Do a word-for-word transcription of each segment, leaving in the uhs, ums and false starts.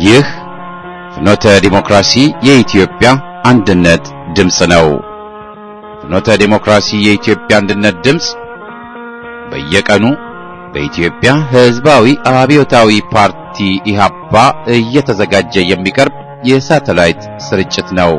ይህ ፍኖተ ዲሞክራሲ የኢትዮጵያ አንድነት ድምጽ ነው። ፍኖተ ዲሞክራሲ የኢትዮጵያ አንድነት ድምጽ በየቀኑ በኢትዮጵያ ሕዝባዊ አብዮታዊ ፓርቲ ኢህአፓ እየተዘጋጀ የሚቀርብ የሳተላይት ስርጭት ነው።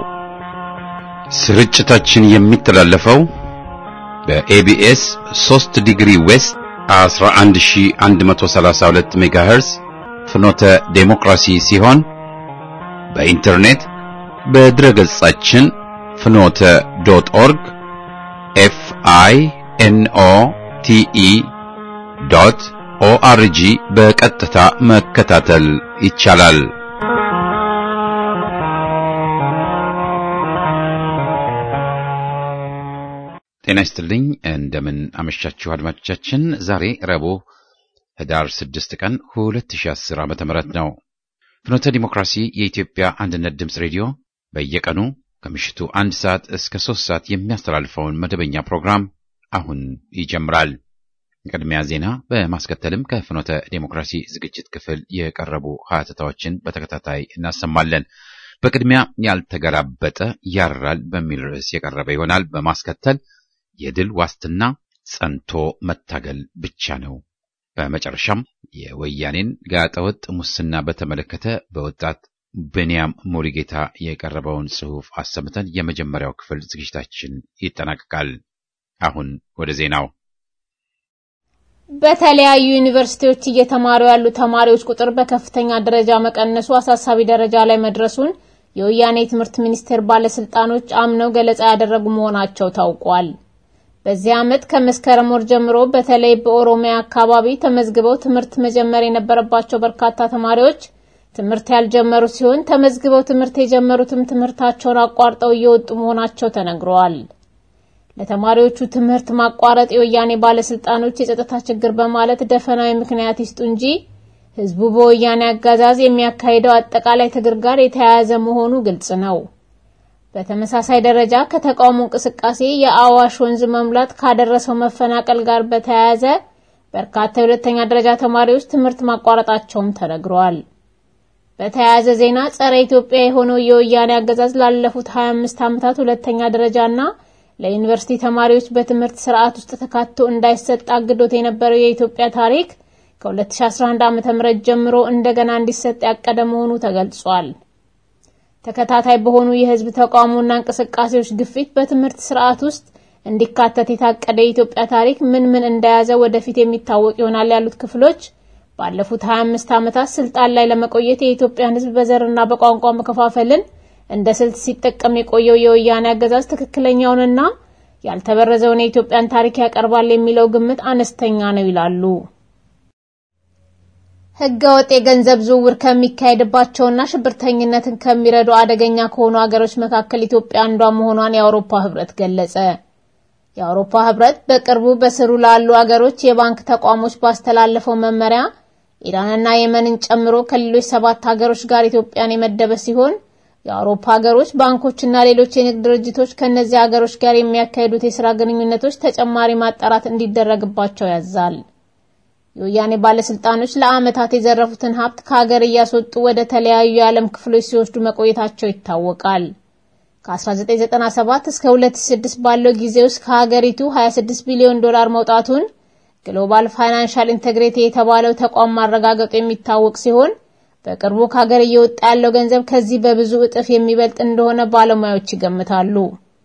ስርጭታችን የሚተላለፈው በኤቢኤስ ሶስት ዲግሪ ዌስት አስራ አንድ ሺህ አንድ መቶ ሰላሳ ሁለት ሜጋሄርዝ ፍኖተ ዲሞክራሲ ሲሆን በኢንተርኔት በድረገጻችን ፍኖተ ዶት ኦርግ ኤፍ አይ ኤን ኦ ቲ ኢ ዶት ኦ አር ጂ በቀጥታ መከታተል ይቻላል። ጤና ይስጥልኝ። እንደምን አመሻችሁ አድማጮቻችን። ዛሬ ረቡዕ ህዳር ስድስት ቀን ሁለት ሺህ አስር ዓመተ ምህረት ነው። ፍኖተ ዲሞክራሲ የኢትዮጵያ አንድነት ድምጽ ሬዲዮ በየቀኑ ከምሽቱ አንድ ሰዓት እስከ ሶስት ሰዓት የሚያስተላልፈውን መደበኛ ፕሮግራም አሁን ይጀምራል። ቅድሚያ ዜና በማስከተልም ከፍኖተ ዲሞክራሲ ዝግጅት ክፍል የቀረቡ ሀተታዎችን በተከታታይ እናሰማለን። በቅድሚያ ያልተገላበጠ ያራል በሚል ርዕስ የቀረበ ይሆናል። በማስከተል የድል ዋስትና ጸንቶ መታገል ብቻ ነው። በመጨረሻም የወያኔን ጋጠወጥ ሙስና በተመለከተ በወጣት በኒያም ሞሪጌታ የቀረበውን ጽሑፍ አሰምተን የመጀመሪያው ክፍል ዝግጅታችን ይጠናቀቃል። አሁን ወደ ዜናው። በተለያዩ ዩኒቨርሲቲዎች እየተማሩ ያሉ ተማሪዎች ቁጥር በከፍተኛ ደረጃ መቀነሱ አሳሳቢ ደረጃ ላይ መድረሱን የወያኔ ትምህርት ሚኒስቴር ባለስልጣኖች አምነው ገለጻ ያደረጉ መሆናቸው ታውቋል። በዚህ ዓመት ከመስከረም ወር ጀምሮ በተለይ በኦሮሚያ አካባቢ ተመዝግበው ትምህርት መጀመር የነበረባቸው በርካታ ተማሪዎች ትምህርት ያልጀመሩ ሲሆን ተመዝግበው ትምህርት የጀመሩትም ትምህርታቸውን አቋርጠው እየወጡ መሆናቸው ተነግሯል። ለተማሪዎቹ ትምህርት ማቋረጥ የወያኔ ባለስልጣኖች የጸጥታ ችግር በማለት ደፈናዊ ምክንያት ይስጡ እንጂ ህዝቡ በወያኔ አጋዛዝ የሚያካሂደው አጠቃላይ ትግል ጋር የተያያዘ መሆኑ ግልጽ ነው። በተመሳሳይ ደረጃ ከተቃውሞ እንቅስቃሴ የአዋሽ ወንዝ መሙላት ካደረሰው መፈናቀል ጋር በተያያዘ በርካታ የሁለተኛ ደረጃ ተማሪዎች ትምህርት ማቋረጣቸውም ተነግሯል። በተያያዘ ዜና ጸረ ኢትዮጵያ የሆነው የወያኔ አጋዛዝ ላለፉት ሀያ አምስት ዓመታት ሁለተኛ ደረጃና ለዩኒቨርሲቲ ተማሪዎች በትምህርት ስርዓት ውስጥ ተካቶ እንዳይሰጥ አግዶት የነበረው የኢትዮጵያ ታሪክ ከ2011 ዓመተ ምህረት ጀምሮ እንደገና እንዲሰጥ ያቀደ መሆኑ ተገልጿል። ተከታታይ በሆኑ የህዝብ ተቃውሞና እንቅስቃሴዎች ግፊት በትምህርት ስርዓት ውስጥ እንዲካተት የታቀደ የኢትዮጵያ ታሪክ ምን ምን እንደያዘ ወደፊት የሚታወቅ ይሆናል ያሉት ክፍሎች ባለፉት ሀያ አምስት ዓመታት ስልጣን ላይ ለመቆየት የኢትዮጵያን ህዝብ በዘርና በቋንቋ መከፋፈልን እንደ ስልት ሲጠቀም የቆየው የወያኔ አገዛዝ ትክክለኛውንና ያልተበረዘውን የኢትዮጵያን ታሪክ ያቀርባል የሚለው ግምት አነስተኛ ነው ይላሉ። ህገወጥ የገንዘብ ዝውውር ከሚካሄድባቸውና ሽብርተኝነትን ከሚረዱ አደገኛ ከሆኑ አገሮች መካከል ኢትዮጵያ አንዷ መሆኗን የአውሮፓ ህብረት ገለጸ። የአውሮፓ ህብረት በቅርቡ በስሩ ላሉ አገሮች የባንክ ተቋሞች ባስተላለፈው መመሪያ ኢራንና የመንን ጨምሮ ከሌሎች ሰባት አገሮች ጋር ኢትዮጵያን የመደበ ሲሆን የአውሮፓ ሀገሮች ባንኮችና ሌሎች የንግድ ድርጅቶች ከነዚህ ሀገሮች ጋር የሚያካሂዱት የሥራ ግንኙነቶች ተጨማሪ ማጣራት እንዲደረግባቸው ያዛል። የወያኔ ባለስልጣኖች ለዓመታት የዘረፉትን ሀብት ከሀገር እያስወጡ ወደ ተለያዩ የዓለም ክፍሎች ሲወስዱ መቆየታቸው ይታወቃል። ከ1997 እስከ ሁለት ሺህ ስድስት ባለው ጊዜ ውስጥ ከሀገሪቱ ሀያ ስድስት ቢሊዮን ዶላር መውጣቱን ግሎባል ፋይናንሻል ኢንተግሪቲ የተባለው ተቋም ማረጋገጡ የሚታወቅ ሲሆን በቅርቡ ከሀገር እየወጣ ያለው ገንዘብ ከዚህ በብዙ እጥፍ የሚበልጥ እንደሆነ ባለሙያዎች ይገምታሉ።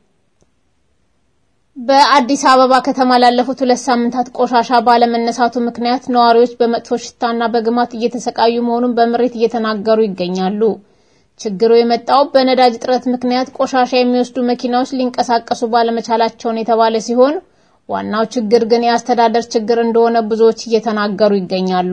በአዲስ አበባ ከተማ ላለፉት ሁለት ሳምንታት ቆሻሻ ባለመነሳቱ ምክንያት ነዋሪዎች በመጥፎ ሽታና በግማት እየተሰቃዩ መሆኑን በምሬት እየተናገሩ ይገኛሉ። ችግሩ የመጣው በነዳጅ እጥረት ምክንያት ቆሻሻ የሚወስዱ መኪናዎች ሊንቀሳቀሱ ባለመቻላቸው ነው የተባለ ሲሆን ዋናው ችግር ግን የአስተዳደር ችግር እንደሆነ ብዙዎች እየተናገሩ ይገኛሉ።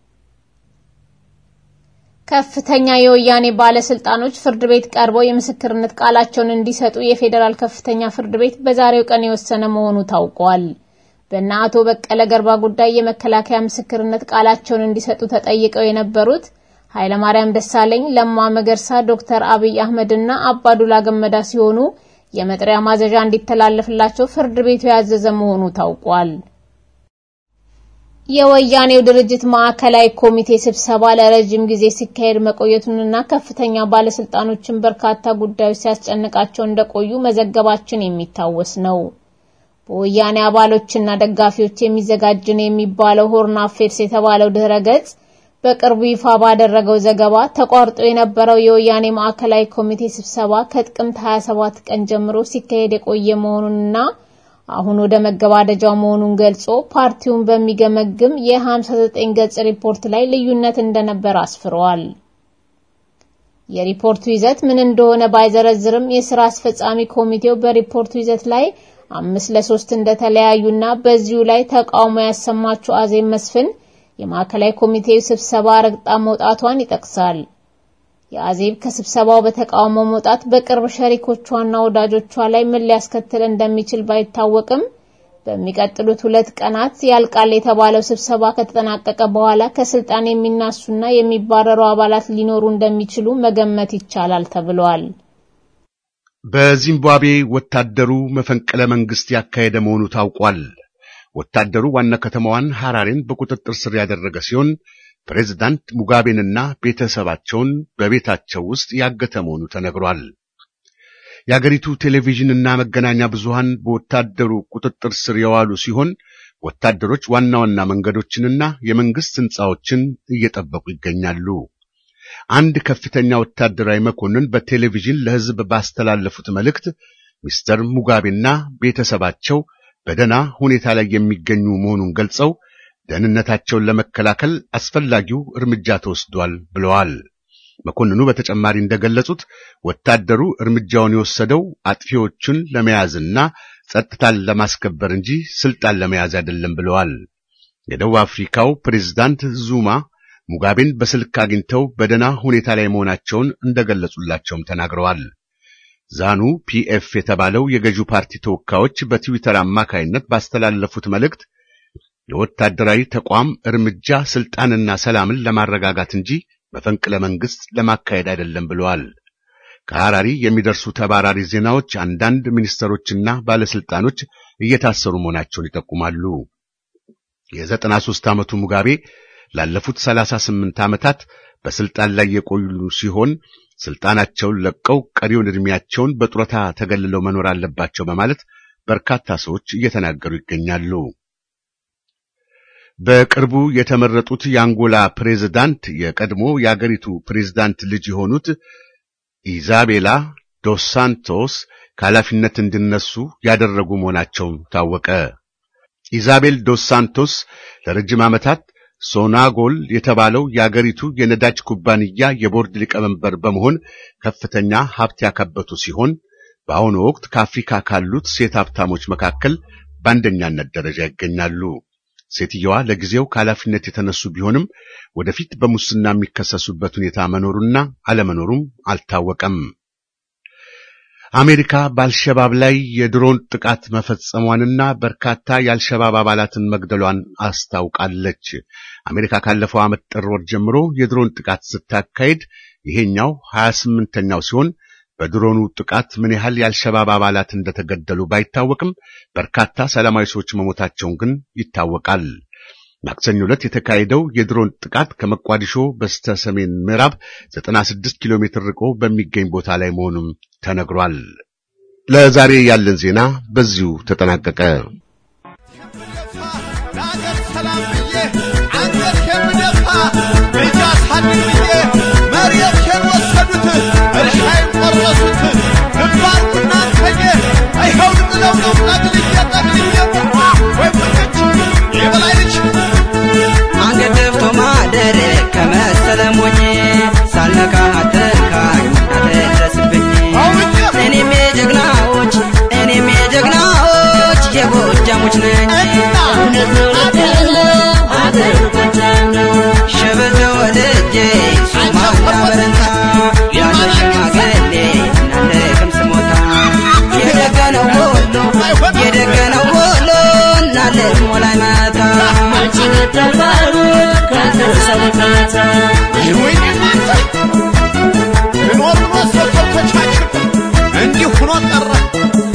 ከፍተኛ የወያኔ ባለስልጣኖች ፍርድ ቤት ቀርበው የምስክርነት ቃላቸውን እንዲሰጡ የፌደራል ከፍተኛ ፍርድ ቤት በዛሬው ቀን የወሰነ መሆኑ ታውቋል። በእነ አቶ በቀለ ገርባ ጉዳይ የመከላከያ ምስክርነት ቃላቸውን እንዲሰጡ ተጠይቀው የነበሩት ኃይለማርያም ደሳለኝ፣ ለማ መገርሳ፣ ዶክተር አብይ አህመድና አባዱላ ገመዳ ሲሆኑ የመጥሪያ ማዘዣ እንዲተላለፍላቸው ፍርድ ቤቱ ያዘዘ መሆኑ ታውቋል። የወያኔው ድርጅት ማዕከላዊ ኮሚቴ ስብሰባ ለረጅም ጊዜ ሲካሄድ መቆየቱንና ከፍተኛ ባለስልጣኖችን በርካታ ጉዳዮች ሲያስጨንቃቸው እንደቆዩ መዘገባችን የሚታወስ ነው። በወያኔ አባሎችና ደጋፊዎች የሚዘጋጅ ነው የሚባለው ሆርን አፌርስ የተባለው ድረገጽ በቅርቡ ይፋ ባደረገው ዘገባ ተቋርጦ የነበረው የወያኔ ማዕከላዊ ኮሚቴ ስብሰባ ከጥቅምት ሃያ ሰባት ቀን ጀምሮ ሲካሄድ የቆየ መሆኑንና አሁን ወደ መገባደጃው መሆኑን ገልጾ ፓርቲውን በሚገመግም የ59 ገጽ ሪፖርት ላይ ልዩነት እንደነበር አስፍሯል። የሪፖርቱ ይዘት ምን እንደሆነ ባይዘረዝርም የሥራ አስፈጻሚ ኮሚቴው በሪፖርቱ ይዘት ላይ አምስት ለሶስት እንደተለያዩና በዚሁ ላይ ተቃውሞ ያሰማቸው አዜብ መስፍን የማዕከላዊ ኮሚቴው ስብሰባ ረግጣ መውጣቷን ይጠቅሳል። የአዜብ ከስብሰባው በተቃውሞ መውጣት በቅርብ ሸሪኮቿና ወዳጆቿ ላይ ምን ሊያስከትል እንደሚችል ባይታወቅም በሚቀጥሉት ሁለት ቀናት ያልቃል የተባለው ስብሰባ ከተጠናቀቀ በኋላ ከስልጣን የሚናሱና የሚባረሩ አባላት ሊኖሩ እንደሚችሉ መገመት ይቻላል ተብሏል። በዚምባብዌ ወታደሩ መፈንቅለ መንግስት ያካሄደ መሆኑ ታውቋል። ወታደሩ ዋና ከተማዋን ሐራሬን በቁጥጥር ስር ያደረገ ሲሆን ፕሬዝዳንት ሙጋቤንና ቤተሰባቸውን በቤታቸው ውስጥ ያገተ መሆኑ ተነግሯል። የአገሪቱ ቴሌቪዥንና መገናኛ ብዙሃን በወታደሩ ቁጥጥር ስር የዋሉ ሲሆን ወታደሮች ዋና ዋና መንገዶችንና የመንግስት ህንጻዎችን እየጠበቁ ይገኛሉ። አንድ ከፍተኛ ወታደራዊ መኮንን በቴሌቪዥን ለህዝብ ባስተላለፉት መልእክት ሚስተር ሙጋቤና ቤተሰባቸው በደና ሁኔታ ላይ የሚገኙ መሆኑን ገልጸው ደህንነታቸውን ለመከላከል አስፈላጊው እርምጃ ተወስዷል ብለዋል። መኮንኑ በተጨማሪ እንደገለጹት ወታደሩ እርምጃውን የወሰደው አጥፊዎቹን ለመያዝና ጸጥታን ለማስከበር እንጂ ስልጣን ለመያዝ አይደለም ብለዋል። የደቡብ አፍሪካው ፕሬዝዳንት ዙማ ሙጋቤን በስልክ አግኝተው በደና ሁኔታ ላይ መሆናቸውን እንደገለጹላቸውም ተናግረዋል። ዛኑ ፒኤፍ የተባለው የገዢው ፓርቲ ተወካዮች በትዊተር አማካይነት ባስተላለፉት መልእክት የወታደራዊ ተቋም እርምጃ ስልጣንና ሰላምን ለማረጋጋት እንጂ መፈንቅለ መንግስት ለማካሄድ አይደለም ብለዋል። ከሐራሪ የሚደርሱ ተባራሪ ዜናዎች አንዳንድ ሚኒስተሮችና ባለስልጣኖች እየታሰሩ መሆናቸውን ይጠቁማሉ። የዘጠና ሦስት ዓመቱ ሙጋቤ ላለፉት ሰላሳ ስምንት ዓመታት በስልጣን ላይ የቆዩ ሲሆን ስልጣናቸውን ለቀው ቀሪውን እድሜያቸውን በጡረታ ተገልለው መኖር አለባቸው በማለት በርካታ ሰዎች እየተናገሩ ይገኛሉ። በቅርቡ የተመረጡት የአንጎላ ፕሬዝዳንት የቀድሞ የአገሪቱ ፕሬዝዳንት ልጅ የሆኑት ኢዛቤላ ዶስ ሳንቶስ ከኃላፊነት እንዲነሱ ያደረጉ መሆናቸው ታወቀ። ኢዛቤል ዶስ ሳንቶስ ለረጅም ዓመታት ሶናጎል የተባለው የአገሪቱ የነዳጅ ኩባንያ የቦርድ ሊቀመንበር በመሆን ከፍተኛ ሀብት ያካበቱ ሲሆን በአሁኑ ወቅት ከአፍሪካ ካሉት ሴት ሀብታሞች መካከል በአንደኛነት ደረጃ ይገኛሉ። ሴትየዋ ለጊዜው ከኃላፊነት የተነሱ ቢሆንም ወደፊት በሙስና የሚከሰሱበት ሁኔታ መኖሩና አለመኖሩም አልታወቀም። አሜሪካ በአልሸባብ ላይ የድሮን ጥቃት መፈጸሟንና በርካታ የአልሸባብ አባላትን መግደሏን አስታውቃለች። አሜሪካ ካለፈው ዓመት ጥር ወር ጀምሮ የድሮን ጥቃት ስታካሄድ ይሄኛው ሀያ ስምንተኛው ሲሆን በድሮኑ ጥቃት ምን ያህል የአልሸባብ አባላት እንደተገደሉ ባይታወቅም በርካታ ሰላማዊ ሰዎች መሞታቸውን ግን ይታወቃል። ማክሰኞ ዕለት የተካሄደው የድሮን ጥቃት ከመቋዲሾ በስተ ሰሜን ምዕራብ ዘጠና ስድስት ኪሎ ሜትር ርቆ በሚገኝ ቦታ ላይ መሆኑን ተነግሯል። ለዛሬ ያለን ዜና በዚሁ ተጠናቀቀ።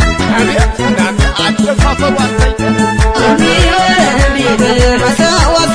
I'm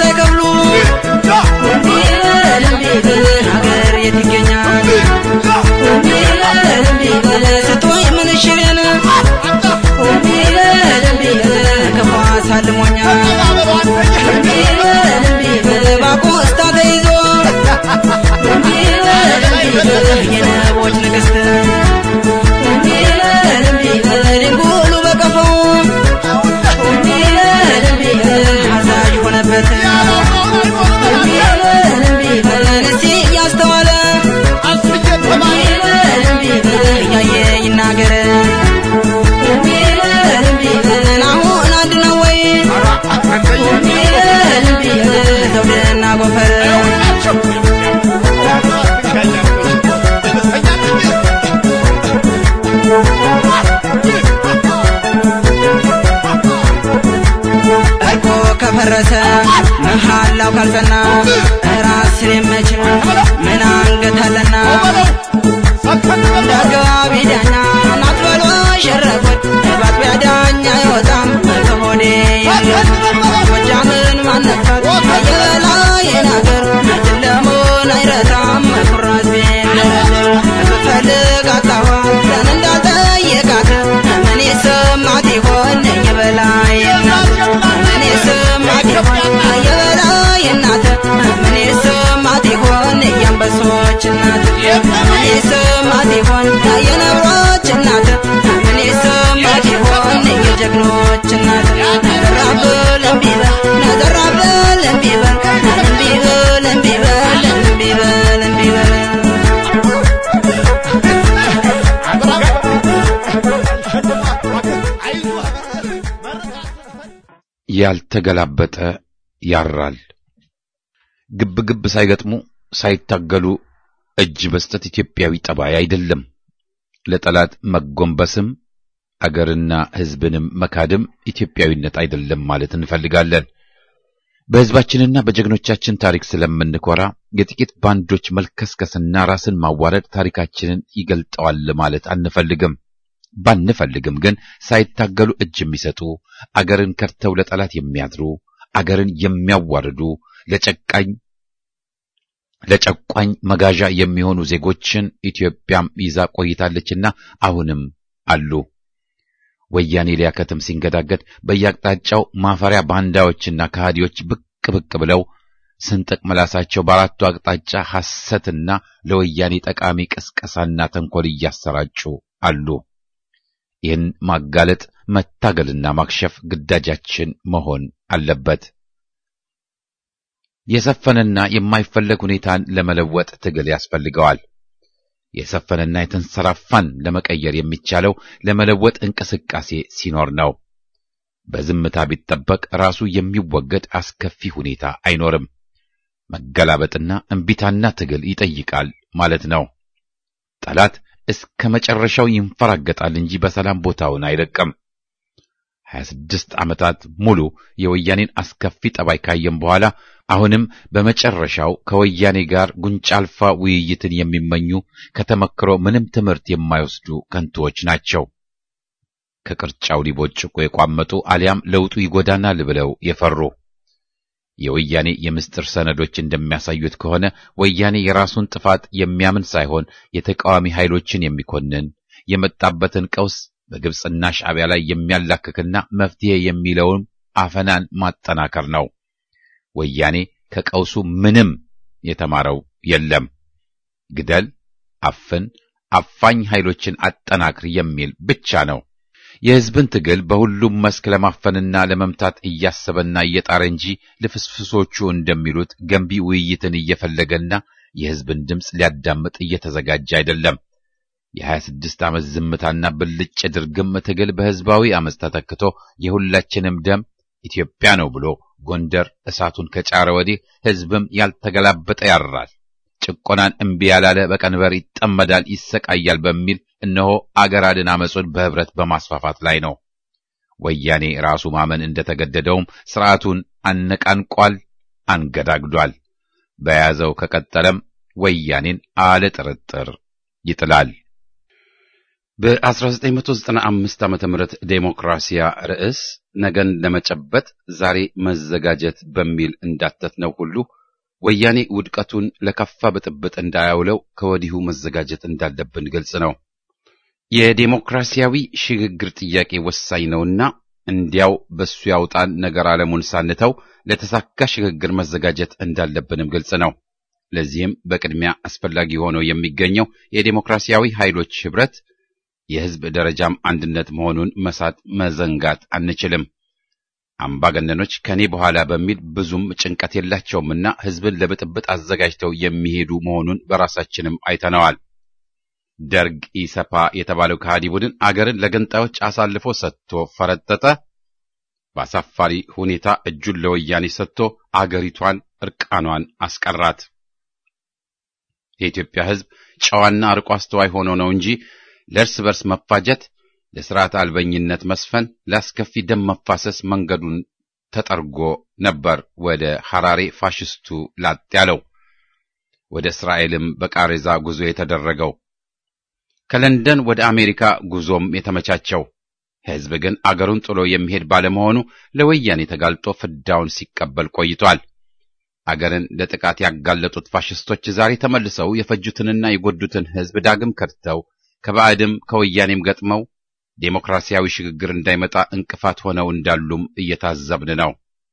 ካልፈረሰ መሐላው ካልጸና ራስን የመች ምን አንገታለና ዳጋቢ ዳኛ ናት በሎ ሸረጎት ባጥቢያ ዳኛ ይወጣም ከሆዴ ወጃምን ማነካት የበላይ ነገር ለሞን አይረታም ኩራዝ ቢለረደር በፈልግ አጣዋል ዳን እንዳልጠየቃት ምን ይሰማት ይሆን የበላይ ምን ይሰማት ይሆን የበላይ እናት ምን ይሰማት ይሆን የአንበሶች እናት ምን ይሰማት ይሆን የነብሮች እናት ምን ይሰማት ይሆን የጀግኖች እናት ነዘራብል እምቢበል ነዘራብል እምቢበል እምቢበል እምቢበል እምቢበል እምቢበል ያልተገላበጠ ያራል። ግብ ግብ ሳይገጥሙ ሳይታገሉ እጅ መስጠት ኢትዮጵያዊ ጠባይ አይደለም። ለጠላት መጎንበስም አገርና ሕዝብንም መካድም ኢትዮጵያዊነት አይደለም ማለት እንፈልጋለን። በሕዝባችንና በጀግኖቻችን ታሪክ ስለምንኮራ የጥቂት ባንዶች መልከስከስና ራስን ማዋረድ ታሪካችንን ይገልጠዋል ማለት አንፈልግም። ባንፈልግም ግን ሳይታገሉ እጅ የሚሰጡ አገርን ከርተው ለጠላት የሚያድሩ አገርን የሚያዋርዱ ለጨቃኝ ለጨቋኝ መጋዣ የሚሆኑ ዜጎችን ኢትዮጵያም ይዛ ቆይታለችና አሁንም አሉ። ወያኔ ሊያከትም ሲንገዳገድ በየአቅጣጫው ማፈሪያ ባንዳዎችና ከሃዲዎች ብቅ ብቅ ብለው ስንጥቅ ምላሳቸው በአራቱ አቅጣጫ ሐሰትና ለወያኔ ጠቃሚ ቅስቀሳና ተንኮል እያሰራጩ አሉ። ይህን ማጋለጥ መታገልና ማክሸፍ ግዳጃችን መሆን አለበት። የሰፈነና የማይፈለግ ሁኔታን ለመለወጥ ትግል ያስፈልገዋል። የሰፈነና የተንሰራፋን ለመቀየር የሚቻለው ለመለወጥ እንቅስቃሴ ሲኖር ነው። በዝምታ ቢጠበቅ ራሱ የሚወገድ አስከፊ ሁኔታ አይኖርም። መገላበጥና እንቢታና ትግል ይጠይቃል ማለት ነው። ጠላት እስከ መጨረሻው ይንፈራገጣል እንጂ በሰላም ቦታውን አይለቅም። ሀያ ስድስት ዓመታት ሙሉ የወያኔን አስከፊ ጠባይ ካየም በኋላ አሁንም በመጨረሻው ከወያኔ ጋር ጉንጫ አልፋ ውይይትን የሚመኙ ከተመክሮ ምንም ትምህርት የማይወስዱ ከንቱዎች ናቸው። ከቅርጫው ሊቦጭቁ የቋመጡ አሊያም ለውጡ ይጎዳናል ብለው የፈሩ። የወያኔ የምስጢር ሰነዶች እንደሚያሳዩት ከሆነ ወያኔ የራሱን ጥፋት የሚያምን ሳይሆን የተቃዋሚ ኃይሎችን የሚኮንን የመጣበትን ቀውስ በግብጽና ሻዕቢያ ላይ የሚያላክክና መፍትሄ የሚለውን አፈናን ማጠናከር ነው። ወያኔ ከቀውሱ ምንም የተማረው የለም። ግደል፣ አፍን፣ አፋኝ ኃይሎችን አጠናክር የሚል ብቻ ነው። የሕዝብን ትግል በሁሉም መስክ ለማፈንና ለመምታት እያሰበና እየጣረ እንጂ ልፍስፍሶቹ እንደሚሉት ገንቢ ውይይትን እየፈለገና የሕዝብን ድምፅ ሊያዳምጥ እየተዘጋጀ አይደለም። የሀያ ስድስት ዓመት ዝምታና ብልጭ ድርግም ትግል በሕዝባዊ አመፅ ተተክቶ የሁላችንም ደም ኢትዮጵያ ነው ብሎ ጎንደር እሳቱን ከጫረ ወዲህ ሕዝብም ያልተገላበጠ ያራል። ጭቆናን እምቢ ያላለ በቀንበር ይጠመዳል፣ ይሰቃያል በሚል እነሆ አገር አድን አመጹን በህብረት በማስፋፋት ላይ ነው። ወያኔ ራሱ ማመን እንደተገደደውም ስርዓቱን አነቃንቋል፣ አንገዳግዷል። በያዘው ከቀጠለም ወያኔን አለ ጥርጥር ይጥላል። በ1995 ዓመተ ምህረት ዴሞክራሲያ ርዕስ ነገን ለመጨበጥ ዛሬ መዘጋጀት በሚል እንዳተትነው ሁሉ ወያኔ ውድቀቱን ለከፋ ብጥብጥ እንዳያውለው ከወዲሁ መዘጋጀት እንዳለብን ግልጽ ነው። የዴሞክራሲያዊ ሽግግር ጥያቄ ወሳኝ ነውና እንዲያው በሱ ያውጣን ነገር ዓለሙን ሳንተው ለተሳካ ሽግግር መዘጋጀት እንዳለብንም ግልጽ ነው። ለዚህም በቅድሚያ አስፈላጊ ሆኖ የሚገኘው የዴሞክራሲያዊ ኃይሎች ህብረት የህዝብ ደረጃም አንድነት መሆኑን መሳት መዘንጋት አንችልም። አምባገነኖች ከኔ በኋላ በሚል ብዙም ጭንቀት የላቸውምና ህዝብን ለብጥብጥ አዘጋጅተው የሚሄዱ መሆኑን በራሳችንም አይተነዋል። ደርግ ኢሰፓ የተባለው ከሃዲ ቡድን አገርን ለገንጣዮች አሳልፎ ሰጥቶ ፈረጠጠ። በአሳፋሪ ሁኔታ እጁን ለወያኔ ሰጥቶ አገሪቷን እርቃኗን አስቀራት። የኢትዮጵያ ህዝብ ጨዋና አርቆ አስተዋይ ሆኖ ነው እንጂ ለእርስ በርስ መፋጀት፣ ለስርዓት አልበኝነት መስፈን፣ ለአስከፊ ደም መፋሰስ መንገዱን ተጠርጎ ነበር ወደ ሐራሬ ፋሽስቱ ላጥ ያለው። ወደ እስራኤልም በቃሬዛ ጉዞ የተደረገው፣ ከለንደን ወደ አሜሪካ ጉዞም የተመቻቸው። ሕዝብ ግን አገሩን ጥሎ የሚሄድ ባለመሆኑ ለወያኔ ተጋልጦ ፍዳውን ሲቀበል ቆይቷል። አገርን ለጥቃት ያጋለጡት ፋሽስቶች ዛሬ ተመልሰው የፈጁትንና የጎዱትን ሕዝብ ዳግም ከድተው ከባዕድም ከወያኔም ገጥመው ዴሞክራሲያዊ ሽግግር እንዳይመጣ እንቅፋት ሆነው እንዳሉም እየታዘብን ነው።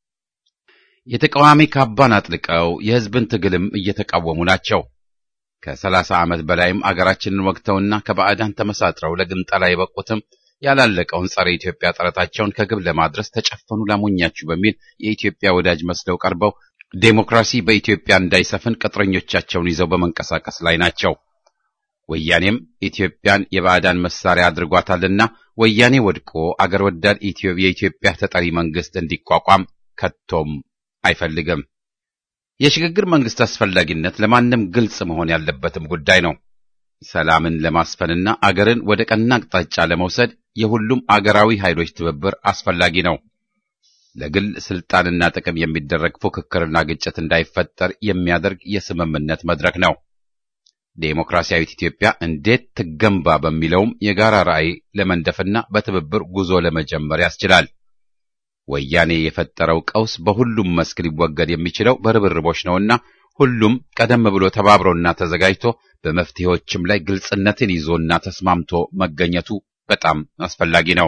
የተቃዋሚ ካባን አጥልቀው የሕዝብን ትግልም እየተቃወሙ ናቸው። ከሰላሳ ዓመት በላይም አገራችንን ወግተውና ከባዕዳን ተመሳጥረው ለግንጠላ የበቁትም ያላለቀውን ጸረ ኢትዮጵያ ጥረታቸውን ከግብ ለማድረስ ተጨፈኑ ላሞኛችሁ በሚል የኢትዮጵያ ወዳጅ መስለው ቀርበው ዴሞክራሲ በኢትዮጵያ እንዳይሰፍን ቅጥረኞቻቸውን ይዘው በመንቀሳቀስ ላይ ናቸው። ወያኔም ኢትዮጵያን የባዕዳን መሳሪያ አድርጓታልና ወያኔ ወድቆ አገር ወዳድ የኢትዮጵያ ተጠሪ መንግስት እንዲቋቋም ከቶም አይፈልግም። የሽግግር መንግስት አስፈላጊነት ለማንም ግልጽ መሆን ያለበትም ጉዳይ ነው። ሰላምን ለማስፈንና አገርን ወደ ቀና አቅጣጫ ለመውሰድ የሁሉም አገራዊ ኃይሎች ትብብር አስፈላጊ ነው። ለግል ስልጣንና ጥቅም የሚደረግ ፉክክርና ግጭት እንዳይፈጠር የሚያደርግ የስምምነት መድረክ ነው። ዴሞክራሲያዊት ኢትዮጵያ እንዴት ትገንባ በሚለውም የጋራ ራዕይ ለመንደፍና በትብብር ጉዞ ለመጀመር ያስችላል። ወያኔ የፈጠረው ቀውስ በሁሉም መስክ ሊወገድ የሚችለው በርብርቦች ነውና ሁሉም ቀደም ብሎ ተባብሮና ተዘጋጅቶ በመፍትሄዎችም ላይ ግልጽነትን ይዞና ተስማምቶ መገኘቱ በጣም አስፈላጊ ነው።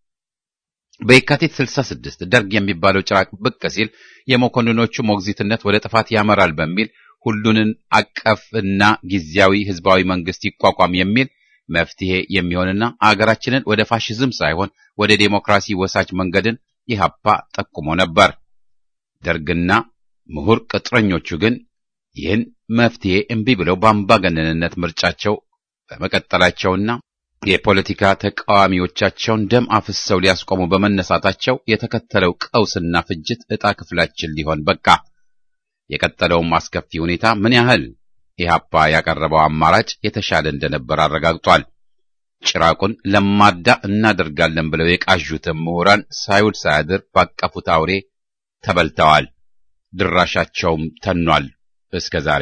በየካቲት ስልሳ ስድስት ደርግ የሚባለው ጭራቅ ብቅ ሲል የመኮንኖቹ ሞግዚትነት ወደ ጥፋት ያመራል በሚል ሁሉንን አቀፍና ጊዜያዊ ህዝባዊ መንግስት ይቋቋም የሚል መፍትሄ የሚሆንና አገራችንን ወደ ፋሽዝም ሳይሆን ወደ ዴሞክራሲ ወሳጅ መንገድን ኢህአፓ ጠቁሞ ነበር። ደርግና ምሁር ቅጥረኞቹ ግን ይህን መፍትሄ እምቢ ብለው በአምባገነንነት ምርጫቸው በመቀጠላቸውና የፖለቲካ ተቃዋሚዎቻቸውን ደም አፍሰው ሊያስቆሙ በመነሳታቸው የተከተለው ቀውስና ፍጅት ዕጣ ክፍላችን ሊሆን በቃ። የቀጠለውም አስከፊ ሁኔታ ምን ያህል ኢህአፓ ያቀረበው አማራጭ የተሻለ እንደነበር አረጋግጧል። ጭራቁን ለማዳ እናደርጋለን ብለው የቃዡትም ምሁራን ሳይውል ሳያድር ባቀፉት አውሬ ተበልተዋል። ድራሻቸውም ተኗል። እስከ ዛሬ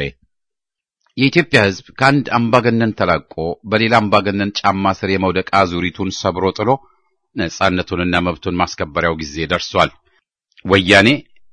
የኢትዮጵያ ሕዝብ ከአንድ አምባገነን ተላቆ በሌላ አምባገነን ጫማ ስር የመውደቅ አዙሪቱን ሰብሮ ጥሎ ነጻነቱንና መብቱን ማስከበሪያው ጊዜ ደርሷል። ወያኔ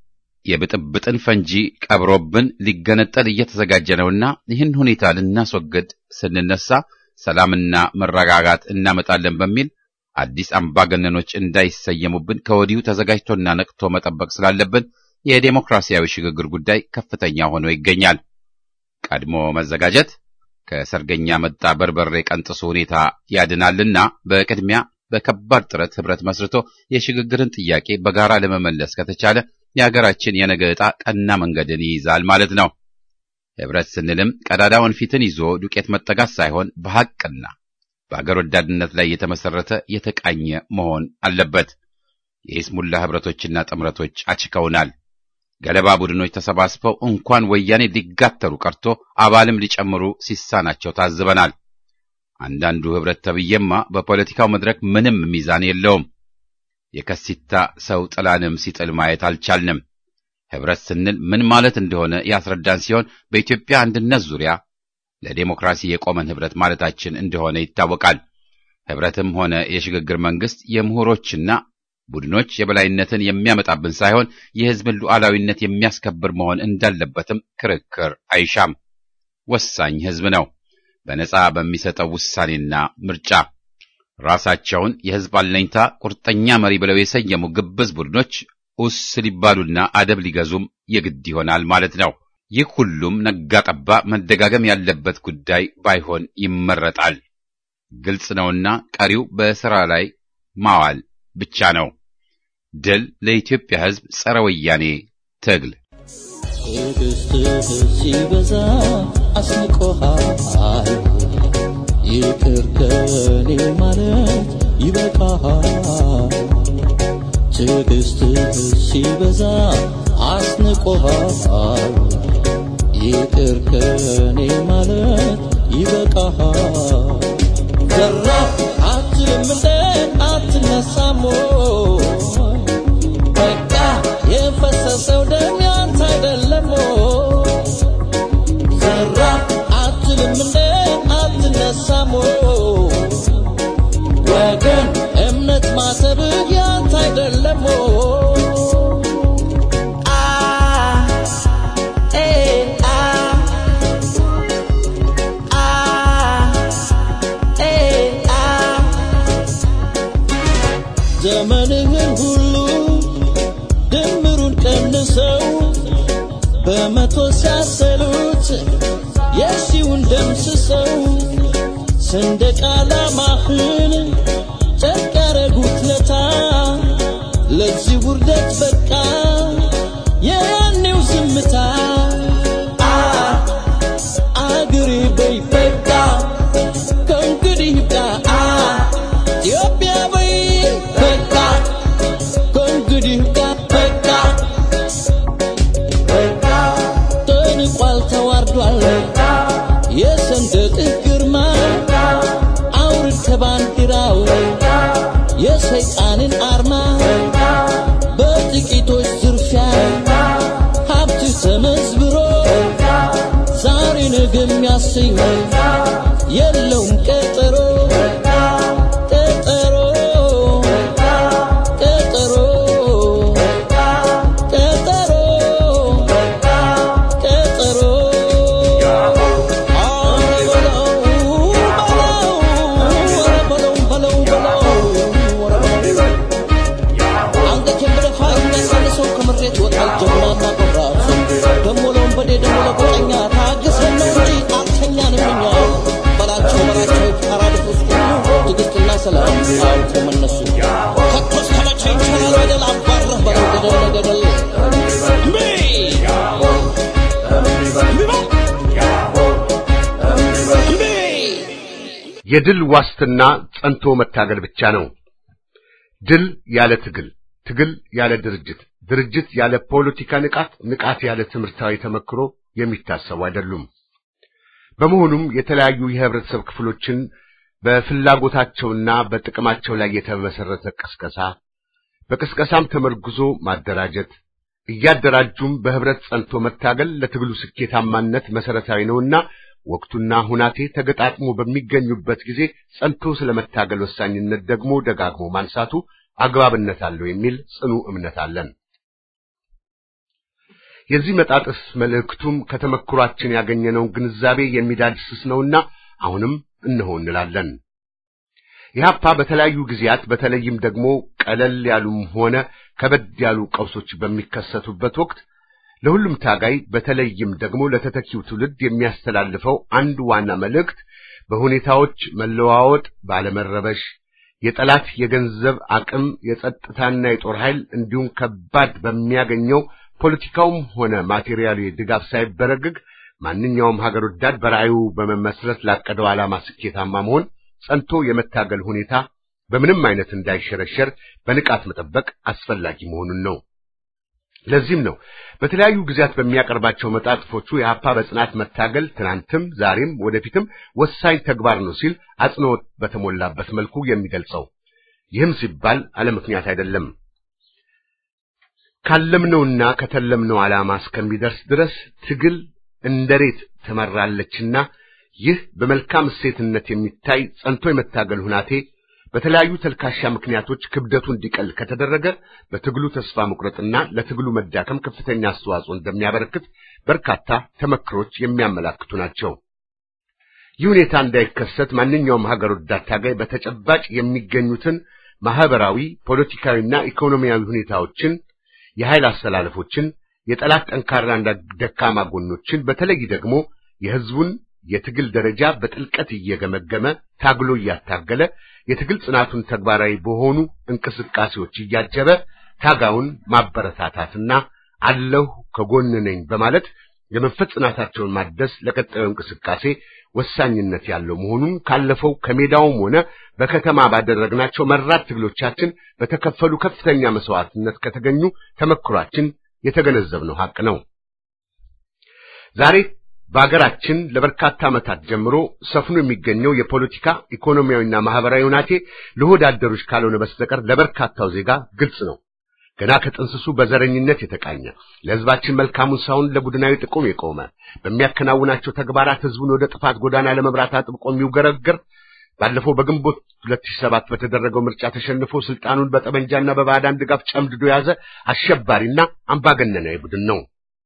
የብጥብጥን ፈንጂ ቀብሮብን ሊገነጠል እየተዘጋጀ ነውና ይህን ሁኔታ ልናስወግድ ስንነሳ ሰላምና መረጋጋት እናመጣለን በሚል አዲስ አምባገነኖች እንዳይሰየሙብን ከወዲሁ ተዘጋጅቶና ነቅቶ መጠበቅ ስላለብን የዴሞክራሲያዊ ሽግግር ጉዳይ ከፍተኛ ሆኖ ይገኛል። ቀድሞ መዘጋጀት ከሰርገኛ መጣ በርበሬ ቀንጥሱ ሁኔታ ያድናልና በቅድሚያ በከባድ ጥረት ህብረት መስርቶ የሽግግርን ጥያቄ በጋራ ለመመለስ ከተቻለ የሀገራችን የነገ ዕጣ ቀና መንገድን ይይዛል ማለት ነው። ህብረት ስንልም ቀዳዳ ወንፊትን ይዞ ዱቄት መጠጋት ሳይሆን በሐቅና በአገር ወዳድነት ላይ የተመሰረተ የተቃኘ መሆን አለበት። የኢስሙላ ህብረቶችና ጥምረቶች አችከውናል። ገለባ ቡድኖች ተሰባስበው እንኳን ወያኔ ሊጋተሩ ቀርቶ አባልም ሊጨምሩ ሲሳናቸው ታዝበናል። አንዳንዱ ህብረት ተብዬማ በፖለቲካው መድረክ ምንም ሚዛን የለውም። የከሲታ ሰው ጥላንም ሲጥል ማየት አልቻልንም። ህብረት ስንል ምን ማለት እንደሆነ ያስረዳን ሲሆን በኢትዮጵያ አንድነት ዙሪያ ለዲሞክራሲ የቆመን ህብረት ማለታችን እንደሆነ ይታወቃል። ህብረትም ሆነ የሽግግር መንግስት የምሁሮችና ቡድኖች የበላይነትን የሚያመጣብን ሳይሆን የህዝብን ሉዓላዊነት የሚያስከብር መሆን እንዳለበትም ክርክር አይሻም። ወሳኝ ህዝብ ነው። በነጻ በሚሰጠው ውሳኔና ምርጫ ራሳቸውን የህዝብ አለኝታ ቁርጠኛ መሪ ብለው የሰየሙ ግብዝ ቡድኖች ኡስ ሊባሉና አደብ ሊገዙም የግድ ይሆናል ማለት ነው። ይህ ሁሉም ነጋጠባ መደጋገም ያለበት ጉዳይ ባይሆን ይመረጣል። ግልጽ ነውና ቀሪው በሥራ ላይ ማዋል ብቻ ነው። ድል ለኢትዮጵያ ህዝብ ጸረ ወያኔ ትግል። ትዕግስትህ ሲበዛ አስንቆሃል፣ ይቅር ከኔ ማለት ይበቃሃል። ትዕግስትህ ሲበዛ አስንቆሃል፣ ይቅር ከኔ ማለት ይበቃሃል። ዘራፍ አትልም እንደ አትነሳም ወይ በቃ አይረሳም ወገን እምነት ማሰብህ ያንተ አይደለም ዘመንህን ሁሉ ድምሩን ቀንሰው በመቶ ሲያሰሉት የሺውን ደምስሰው ሰንደቅ ዓላማህን ጨርቅ ያረጉት ለታ ለዚህ ውርደት በቃ የያኔው ዝምታ አገሬ በይ በቃ ከእንግዲህ በቃ ኢትዮጵያ በይ በቃ ከእንግዲህ በቃ ተንቋል ተዋርዷል የሰንደቅህ ግርማ አውርድ ከባንዲራው የሰይጣንን አርማ በጥቂቶች ዝርፊያ ሀብት ተመዝብሮ ዛሬ ነገ የሚያሰኝ የለውም ቀጠሮ ቀጠሮ ቀጠሮ ቀጠሮ ቀጠሮ ከመሬት ወጣል ጀግናና ቆራጥ ደሞሎም በዴ ደሞሎ ቆኛ ታግሰን ነው እንጂ አልተኛንም እኛ በላቸው በላቸው አራድ ውስጥ ትግስትና ሰላም አው ተመነሱ ከቶስ ከመቼ ይችላል ወደል አባረህ በለው ገደል ገደል ሚ የድል ዋስትና ጸንቶ መታገል ብቻ ነው። ድል ያለ ትግል፣ ትግል ያለ ድርጅት፣ ድርጅት ያለ ፖለቲካ ንቃት፣ ንቃት ያለ ትምህርታዊ ተመክሮ የሚታሰቡ አይደሉም። በመሆኑም የተለያዩ የህብረተሰብ ክፍሎችን በፍላጎታቸውና በጥቅማቸው ላይ የተመሰረተ ቅስቀሳ፣ በቅስቀሳም ተመርጉዞ ማደራጀት፣ እያደራጁም በህብረት ጸንቶ መታገል ለትግሉ ስኬታማነት መሰረታዊ ነውና ወቅቱና ሁናቴ ተገጣጥሞ በሚገኙበት ጊዜ ጸንቶ ስለመታገል ወሳኝነት ደግሞ ደጋግሞ ማንሳቱ አግባብነት አለው የሚል ጽኑ እምነት አለን። የዚህ መጣጥስ መልእክቱም ከተመክሯችን ያገኘነው ግንዛቤ የሚዳድስስ ነውና አሁንም እነሆ እንላለን። ኢህአፓ በተለያዩ ጊዜያት በተለይም ደግሞ ቀለል ያሉም ሆነ ከበድ ያሉ ቀውሶች በሚከሰቱበት ወቅት ለሁሉም ታጋይ በተለይም ደግሞ ለተተኪው ትውልድ የሚያስተላልፈው አንድ ዋና መልእክት በሁኔታዎች መለዋወጥ ባለመረበሽ የጠላት የገንዘብ አቅም የጸጥታና የጦር ኃይል እንዲሁም ከባድ በሚያገኘው ፖለቲካውም ሆነ ማቴሪያል ድጋፍ ሳይበረግግ ማንኛውም ሀገር ወዳድ በራእዩ በመመስረት ላቀደው ዓላማ ስኬታማ መሆን ጸንቶ የመታገል ሁኔታ በምንም አይነት እንዳይሸረሸር በንቃት መጠበቅ አስፈላጊ መሆኑን ነው። ለዚህም ነው በተለያዩ ጊዜያት በሚያቀርባቸው መጣጥፎቹ የኢህአፓ በጽናት መታገል ትናንትም ዛሬም ወደፊትም ወሳኝ ተግባር ነው ሲል አጽንኦት በተሞላበት መልኩ የሚገልጸው። ይህም ሲባል አለ ምክንያት አይደለም። ካለምነውና ከተለምነው ዓላማ እስከሚደርስ ድረስ ትግል እንደሬት ተመራለችና ይህ በመልካም እሴትነት የሚታይ ጸንቶ የመታገል ሁናቴ በተለያዩ ተልካሻ ምክንያቶች ክብደቱ እንዲቀል ከተደረገ በትግሉ ተስፋ መቁረጥና ለትግሉ መዳከም ከፍተኛ አስተዋጽኦ እንደሚያበረክት በርካታ ተመክሮች የሚያመላክቱ ናቸው። ይህ ሁኔታ እንዳይከሰት ማንኛውም ሀገር ወዳድ ታጋይ በተጨባጭ የሚገኙትን ማህበራዊ፣ ፖለቲካዊና ኢኮኖሚያዊ ሁኔታዎችን፣ የኃይል አስተላለፎችን፣ የጠላት ጠንካራና ደካማ ጎኖችን በተለይ ደግሞ የህዝቡን የትግል ደረጃ በጥልቀት እየገመገመ ታግሎ እያታገለ የትግል ጽናቱን ተግባራዊ በሆኑ እንቅስቃሴዎች እያጀበ ታጋውን ማበረታታትና አለሁ ከጎን ነኝ በማለት የመንፈስ ጽናታቸውን ማደስ ለቀጣዩ እንቅስቃሴ ወሳኝነት ያለው መሆኑን ካለፈው ከሜዳውም ሆነ በከተማ ባደረግናቸው መራር ትግሎቻችን በተከፈሉ ከፍተኛ መስዋዕትነት ከተገኙ ተመክሯችን የተገነዘብነው ሀቅ ነው። ዛሬ በአገራችን ለበርካታ ዓመታት ጀምሮ ሰፍኖ የሚገኘው የፖለቲካ ኢኮኖሚያዊና ማህበራዊ ሁናቴ ለሆዳደሮች ካልሆነ በስተቀር ለበርካታው ዜጋ ግልጽ ነው። ገና ከጥንስሱ በዘረኝነት የተቃኘ ለህዝባችን መልካሙን ሳይሆን ለቡድናዊ ጥቅም የቆመ በሚያከናውናቸው ተግባራት ህዝቡን ወደ ጥፋት ጎዳና ለመምራት አጥብቆ የሚውገረገር ባለፈው በግንቦት ሁለት ሺህ ሰባት በተደረገው ምርጫ ተሸንፎ ስልጣኑን በጠመንጃና በባዕዳን ድጋፍ ጨምድዶ ያዘ አሸባሪና አምባገነናዊ ቡድን ነው።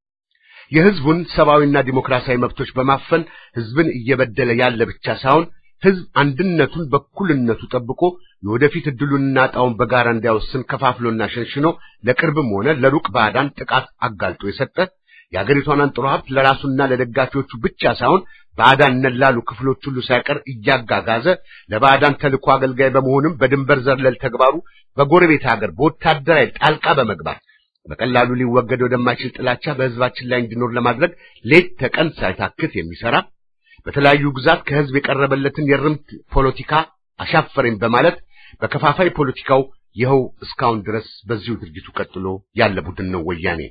የህዝቡን ሰብአዊና ዲሞክራሲያዊ መብቶች በማፈን ህዝብን እየበደለ ያለ ብቻ ሳይሆን ህዝብ አንድነቱን በኩልነቱ ጠብቆ የወደፊት እድሉንና ጣውን በጋራ እንዲያወስን ከፋፍሎና ሸንሽኖ ለቅርብም ሆነ ለሩቅ ባዕዳን ጥቃት አጋልጦ የሰጠ የሀገሪቷን አንጥሮ ሀብት ለራሱና ለደጋፊዎቹ ብቻ ሳይሆን ባዕዳን ነላሉ ክፍሎች ሁሉ ሳይቀር እያጋጋዘ ለባዕዳን ተልኮ አገልጋይ በመሆንም በድንበር ዘለል ተግባሩ በጎረቤት ሀገር በወታደራዊ ጣልቃ በመግባት በቀላሉ ሊወገድ ወደማይችል ጥላቻ በህዝባችን ላይ እንዲኖር ለማድረግ ሌት ተቀን ሳይታክት የሚሰራ በተለያዩ ግዛት ከህዝብ የቀረበለትን የርምት ፖለቲካ አሻፈረኝ በማለት በከፋፋይ ፖለቲካው ይኸው እስካሁን ድረስ በዚሁ ድርጊቱ ቀጥሎ ያለ ቡድን ነው ወያኔ።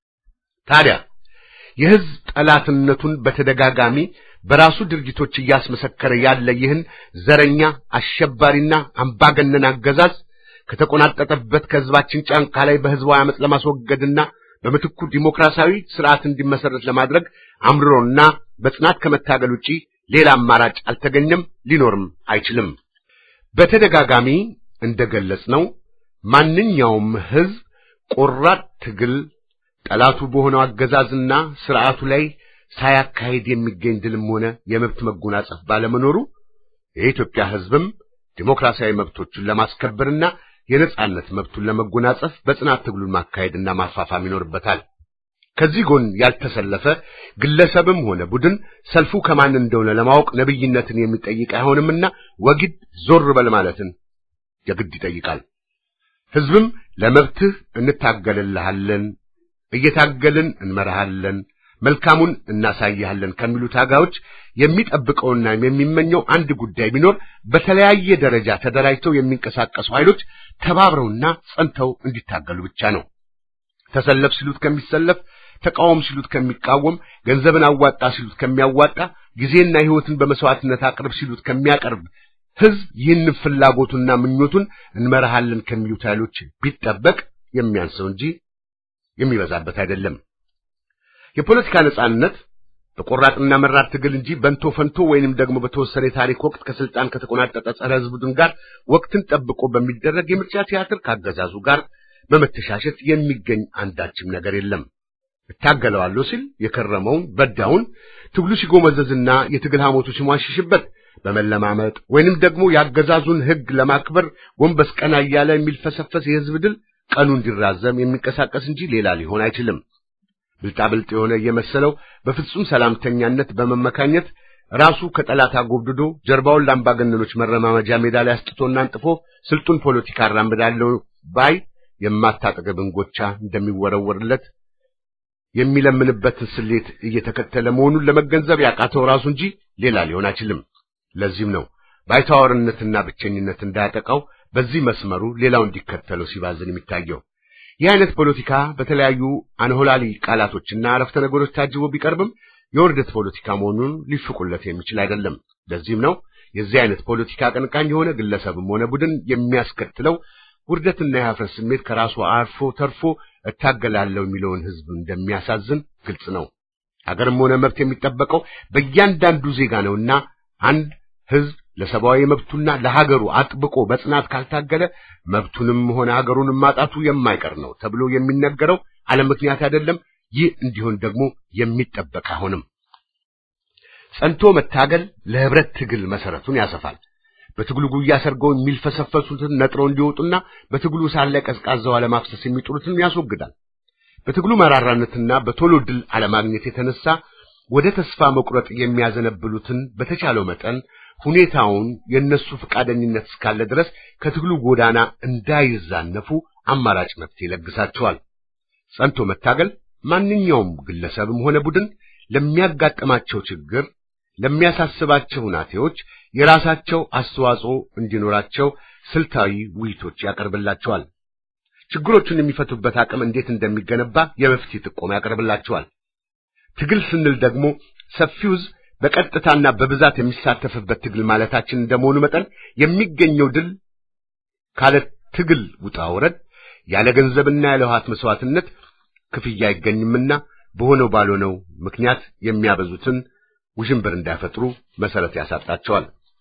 ታዲያ የህዝብ ጠላትነቱን በተደጋጋሚ በራሱ ድርጊቶች እያስመሰከረ ያለ ይህን ዘረኛ አሸባሪና አምባገነን አገዛዝ ከተቆናጠጠበት ከህዝባችን ጫንቃ ላይ በህዝባዊ አመጽ ለማስወገድና በምትኩ ዲሞክራሲያዊ ስርዓት እንዲመሰረት ለማድረግ አምርሮና በጽናት ከመታገል ውጪ ሌላ አማራጭ አልተገኘም፣ ሊኖርም አይችልም። በተደጋጋሚ እንደገለጽነው ማንኛውም ህዝብ ቆራጥ ትግል ጠላቱ በሆነው አገዛዝና ስርዓቱ ላይ ሳያካሂድ የሚገኝ ድልም ሆነ የመብት መጎናጸፍ ባለመኖሩ የኢትዮጵያ ህዝብም ዲሞክራሲያዊ መብቶችን ለማስከበርና የነጻነት መብቱን ለመጎናጸፍ በጽናት ትግሉን ማካሄድና ማፋፋም ይኖርበታል። ከዚህ ጎን ያልተሰለፈ ግለሰብም ሆነ ቡድን ሰልፉ ከማን እንደሆነ ለማወቅ ነብይነትን የሚጠይቅ አይሆንምና ወግድ ዞር በል ማለትን የግድ ይጠይቃል። ህዝብም ለመብትህ እንታገልልሃለን፣ እየታገልን እንመራሃለን፣ መልካሙን እናሳያለን ከሚሉ ታጋዮች የሚጠብቀውና የሚመኘው አንድ ጉዳይ ቢኖር በተለያየ ደረጃ ተደራጅተው የሚንቀሳቀሱ ኃይሎች ተባብረውና ጸንተው እንዲታገሉ ብቻ ነው። ተሰለፍ ሲሉት ከሚሰለፍ፣ ተቃወም ሲሉት ከሚቃወም፣ ገንዘብን አዋጣ ሲሉት ከሚያዋጣ፣ ጊዜና ህይወትን በመስዋዕትነት አቅርብ ሲሉት ከሚያቀርብ ህዝብ ይህን ፍላጎቱና ምኞቱን እንመራሃለን ከሚሉት ኃይሎች ቢጠበቅ የሚያንሰው እንጂ የሚበዛበት አይደለም። የፖለቲካ ነጻነት በቆራጥና መራር ትግል እንጂ በንቶ ፈንቶ ወይንም ደግሞ በተወሰነ ታሪክ ወቅት ከስልጣን ከተቆናጠጠ ጸረ ህዝብ ቡድን ጋር ወቅትን ጠብቆ በሚደረግ የምርጫ ቲያትር ካገዛዙ ጋር በመተሻሸት የሚገኝ አንዳችም ነገር የለም። እታገለዋለሁ ሲል የከረመውን በዳውን ትግሉ ሲጎመዘዝና የትግል ሐሞቱ ሲሟሽሽበት በመለማመጥ ወይንም ደግሞ ያገዛዙን ህግ ለማክበር ጎንበስ ቀና እያለ የሚልፈሰፈስ የህዝብ ድል ቀኑ እንዲራዘም የሚንቀሳቀስ እንጂ ሌላ ሊሆን አይችልም። ብልጣብልጥ የሆነ የመሰለው በፍጹም ሰላምተኛነት በመመካኘት ራሱ ከጠላት አጎብድዶ ጀርባውን ለአምባገነኖች መረማመጃ ሜዳ ላይ አስጥቶና አንጥፎ ስልጡን ፖለቲካ አራምዳለሁ ባይ የማታጠገብን ጎቻ እንደሚወረወርለት የሚለምንበትን ስሌት እየተከተለ መሆኑን ለመገንዘብ ያቃተው ራሱ እንጂ ሌላ ሊሆን አይችልም። ለዚህም ነው ባይታወርነትና ብቸኝነት እንዳያጠቃው በዚህ መስመሩ ሌላው እንዲከተለው ሲባዝን የሚታየው። ይህ አይነት ፖለቲካ በተለያዩ አንሆላሊ ቃላቶችና አረፍተ ነገሮች ታጅቦ ቢቀርብም የውርደት ፖለቲካ መሆኑን ሊፍቁለት የሚችል አይደለም። ለዚህም ነው የዚህ አይነት ፖለቲካ አቀንቃኝ የሆነ ግለሰብም ሆነ ቡድን የሚያስከትለው ውርደትና የሀፍረት ስሜት ከራሱ አርፎ ተርፎ እታገላለሁ የሚለውን ህዝብ እንደሚያሳዝን ግልጽ ነው። ሀገርም ሆነ መብት የሚጠበቀው በእያንዳንዱ ዜጋ ነውና አንድ ህዝብ ለሰብአዊ መብቱና ለሀገሩ አጥብቆ በጽናት ካልታገለ መብቱንም ሆነ ሀገሩንም ማጣቱ የማይቀር ነው ተብሎ የሚነገረው አለ ምክንያት አይደለም። ይህ እንዲሆን ደግሞ የሚጠበቅ አይሆንም። ጸንቶ መታገል ለህብረት ትግል መሰረቱን ያሰፋል። በትግሉ ጉያ ሰርገው የሚልፈሰፈሱትን ነጥረው እንዲወጡና በትግሉ ሳለ ቀዝቃዛው አለማፍሰስ የሚጥሩትን ያስወግዳል። በትግሉ መራራነትና በቶሎ ድል አለማግኘት የተነሳ ወደ ተስፋ መቁረጥ የሚያዘነብሉትን በተቻለው መጠን ሁኔታውን የነሱ ፈቃደኝነት እስካለ ድረስ ከትግሉ ጎዳና እንዳይዛነፉ አማራጭ መፍትሄ ይለግሳቸዋል። ጸንቶ መታገል ማንኛውም ግለሰብም ሆነ ቡድን ለሚያጋጥማቸው ችግር፣ ለሚያሳስባቸው ሁኔታዎች የራሳቸው አስተዋጽኦ እንዲኖራቸው ስልታዊ ውይይቶች ያቀርብላቸዋል። ችግሮቹን የሚፈቱበት አቅም እንዴት እንደሚገነባ የመፍትሄ ጥቆማ ያቀርብላቸዋል። ትግል ስንል ደግሞ ሰፊው ህዝብ በቀጥታና በብዛት የሚሳተፍበት ትግል ማለታችን እንደመሆኑ መጠን የሚገኘው ድል ካለ ትግል ውጣ ወረድ ያለ ገንዘብና ያለ ውሃት መስዋዕትነት ክፍያ አይገኝምና በሆነው ባልሆነው ምክንያት የሚያበዙትን ውዥንብር እንዳይፈጥሩ መሰረት ያሳጣቸዋል።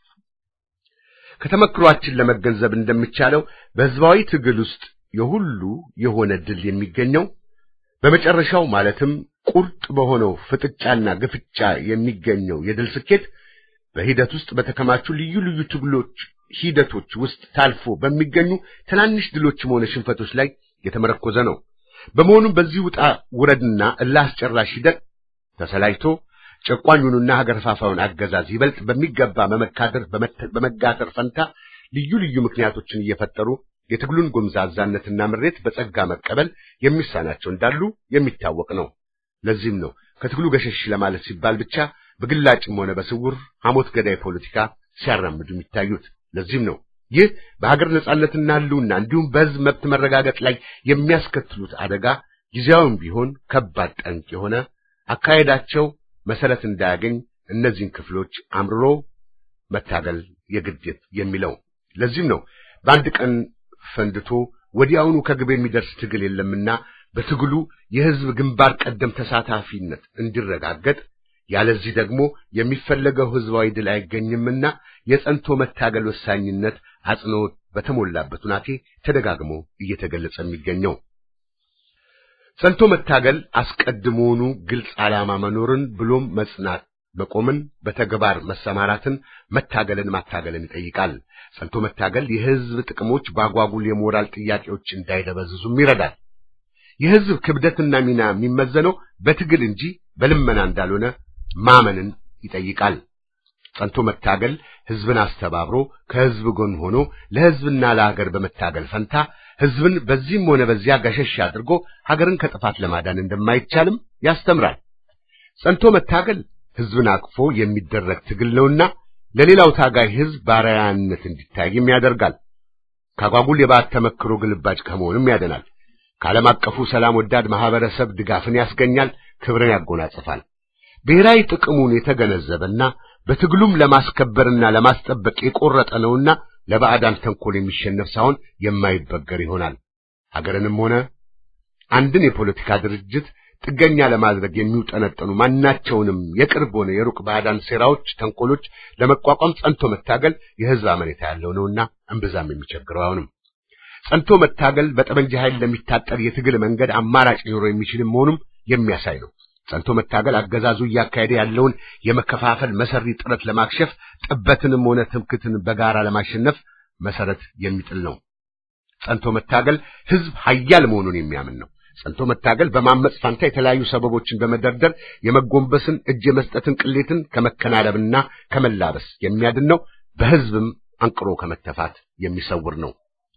ከተመክሯችን ለመገንዘብ እንደሚቻለው በህዝባዊ ትግል ውስጥ የሁሉ የሆነ ድል የሚገኘው በመጨረሻው ማለትም ቁርጥ በሆነው ፍጥጫና ግፍጫ የሚገኘው የድል ስኬት በሂደት ውስጥ በተከማቹ ልዩ ልዩ ትግሎች ሂደቶች ውስጥ ታልፎ በሚገኙ ትናንሽ ድሎችም ሆነ ሽንፈቶች ላይ የተመረኮዘ ነው። በመሆኑም በዚህ ውጣ ውረድና እልህ አስጨራሽ ሂደት ተሰላይቶ ጨቋኙንና ሀገር ፋፋውን አገዛዝ ይበልጥ በሚገባ በመካደር በመጋተር ፈንታ ልዩ ልዩ ምክንያቶችን እየፈጠሩ የትግሉን ጎምዛዛነትና ምሬት በጸጋ መቀበል የሚሳናቸው እንዳሉ የሚታወቅ ነው። ለዚህም ነው ከትግሉ ገሸሽ ለማለት ሲባል ብቻ በግላጭም ሆነ በስውር ሐሞት ገዳይ ፖለቲካ ሲያራምዱ የሚታዩት። ለዚህም ነው ይህ በሀገር ነጻነትና ህልውና እንዲሁም በህዝብ መብት መረጋገጥ ላይ የሚያስከትሉት አደጋ ጊዜያዊም ቢሆን ከባድ ጠንቅ የሆነ አካሄዳቸው መሰረት እንዳያገኝ እነዚህን ክፍሎች አምርሮ መታገል የግዴት የሚለው። ለዚህም ነው በአንድ ቀን ፈንድቶ ወዲያውኑ ከግብ የሚደርስ ትግል የለምና በትግሉ የህዝብ ግንባር ቀደም ተሳታፊነት እንዲረጋገጥ ያለዚህ ደግሞ የሚፈለገው ህዝባዊ ድል አይገኝምና የጸንቶ መታገል ወሳኝነት አጽንኦት በተሞላበት ሁናቴ ተደጋግሞ እየተገለጸ የሚገኘው። ጸንቶ መታገል አስቀድሞውኑ ግልጽ ዓላማ መኖርን ብሎም መጽናት መቆምን በተግባር መሰማራትን መታገልን ማታገልን ይጠይቃል። ጸንቶ መታገል የህዝብ ጥቅሞች ባጓጉል የሞራል ጥያቄዎች እንዳይደበዝዙም ይረዳል። የህዝብ ክብደትና ሚና የሚመዘነው በትግል እንጂ በልመና እንዳልሆነ ማመንን ይጠይቃል። ጸንቶ መታገል ህዝብን አስተባብሮ ከህዝብ ጎን ሆኖ ለህዝብና ለሀገር በመታገል ፈንታ ህዝብን በዚህም ሆነ በዚያ ገሸሽ አድርጎ ሀገርን ከጥፋት ለማዳን እንደማይቻልም ያስተምራል። ጸንቶ መታገል ህዝብን አቅፎ የሚደረግ ትግል ነውና ለሌላው ታጋይ ህዝብ ባሪያነት እንዲታይም ያደርጋል። ካጓጉል የባዕድ ተመክሮ ግልባጭ ከመሆንም ያደናል። ከዓለም አቀፉ ሰላም ወዳድ ማህበረሰብ ድጋፍን ያስገኛል፣ ክብርን ያጎናጽፋል። ብሔራዊ ጥቅሙን የተገነዘበና በትግሉም ለማስከበርና ለማስጠበቅ የቆረጠ ነውና ለባዕዳን ተንኮል የሚሸነፍ ሳይሆን የማይበገር ይሆናል። ሀገርንም ሆነ አንድን የፖለቲካ ድርጅት ጥገኛ ለማድረግ የሚውጠነጠኑ ማናቸውንም የቅርብ ሆነ የሩቅ ባዕዳን ሴራዎች፣ ተንኮሎች ለመቋቋም ጸንቶ መታገል የህዝብ አመኔታ ያለው ነውና እምብዛም የሚቸግረው አይሆንም። ጸንቶ መታገል በጠመንጃ ኃይል ለሚታጠር የትግል መንገድ አማራጭ ሊኖረው የሚችልም መሆኑም የሚያሳይ ነው። ጸንቶ መታገል አገዛዙ እያካሄደ ያለውን የመከፋፈል መሰሪ ጥረት ለማክሸፍ ጥበትንም ሆነ ትምክትን በጋራ ለማሸነፍ መሰረት የሚጥል ነው። ጸንቶ መታገል ህዝብ ኃያል መሆኑን የሚያምን ነው። ጸንቶ መታገል በማመጽ ፋንታ የተለያዩ ሰበቦችን በመደርደር የመጎንበስን እጅ የመስጠትን ቅሌትን ከመከናለብና ከመላበስ የሚያድን ነው። በህዝብም አንቅሮ ከመተፋት የሚሰውር ነው።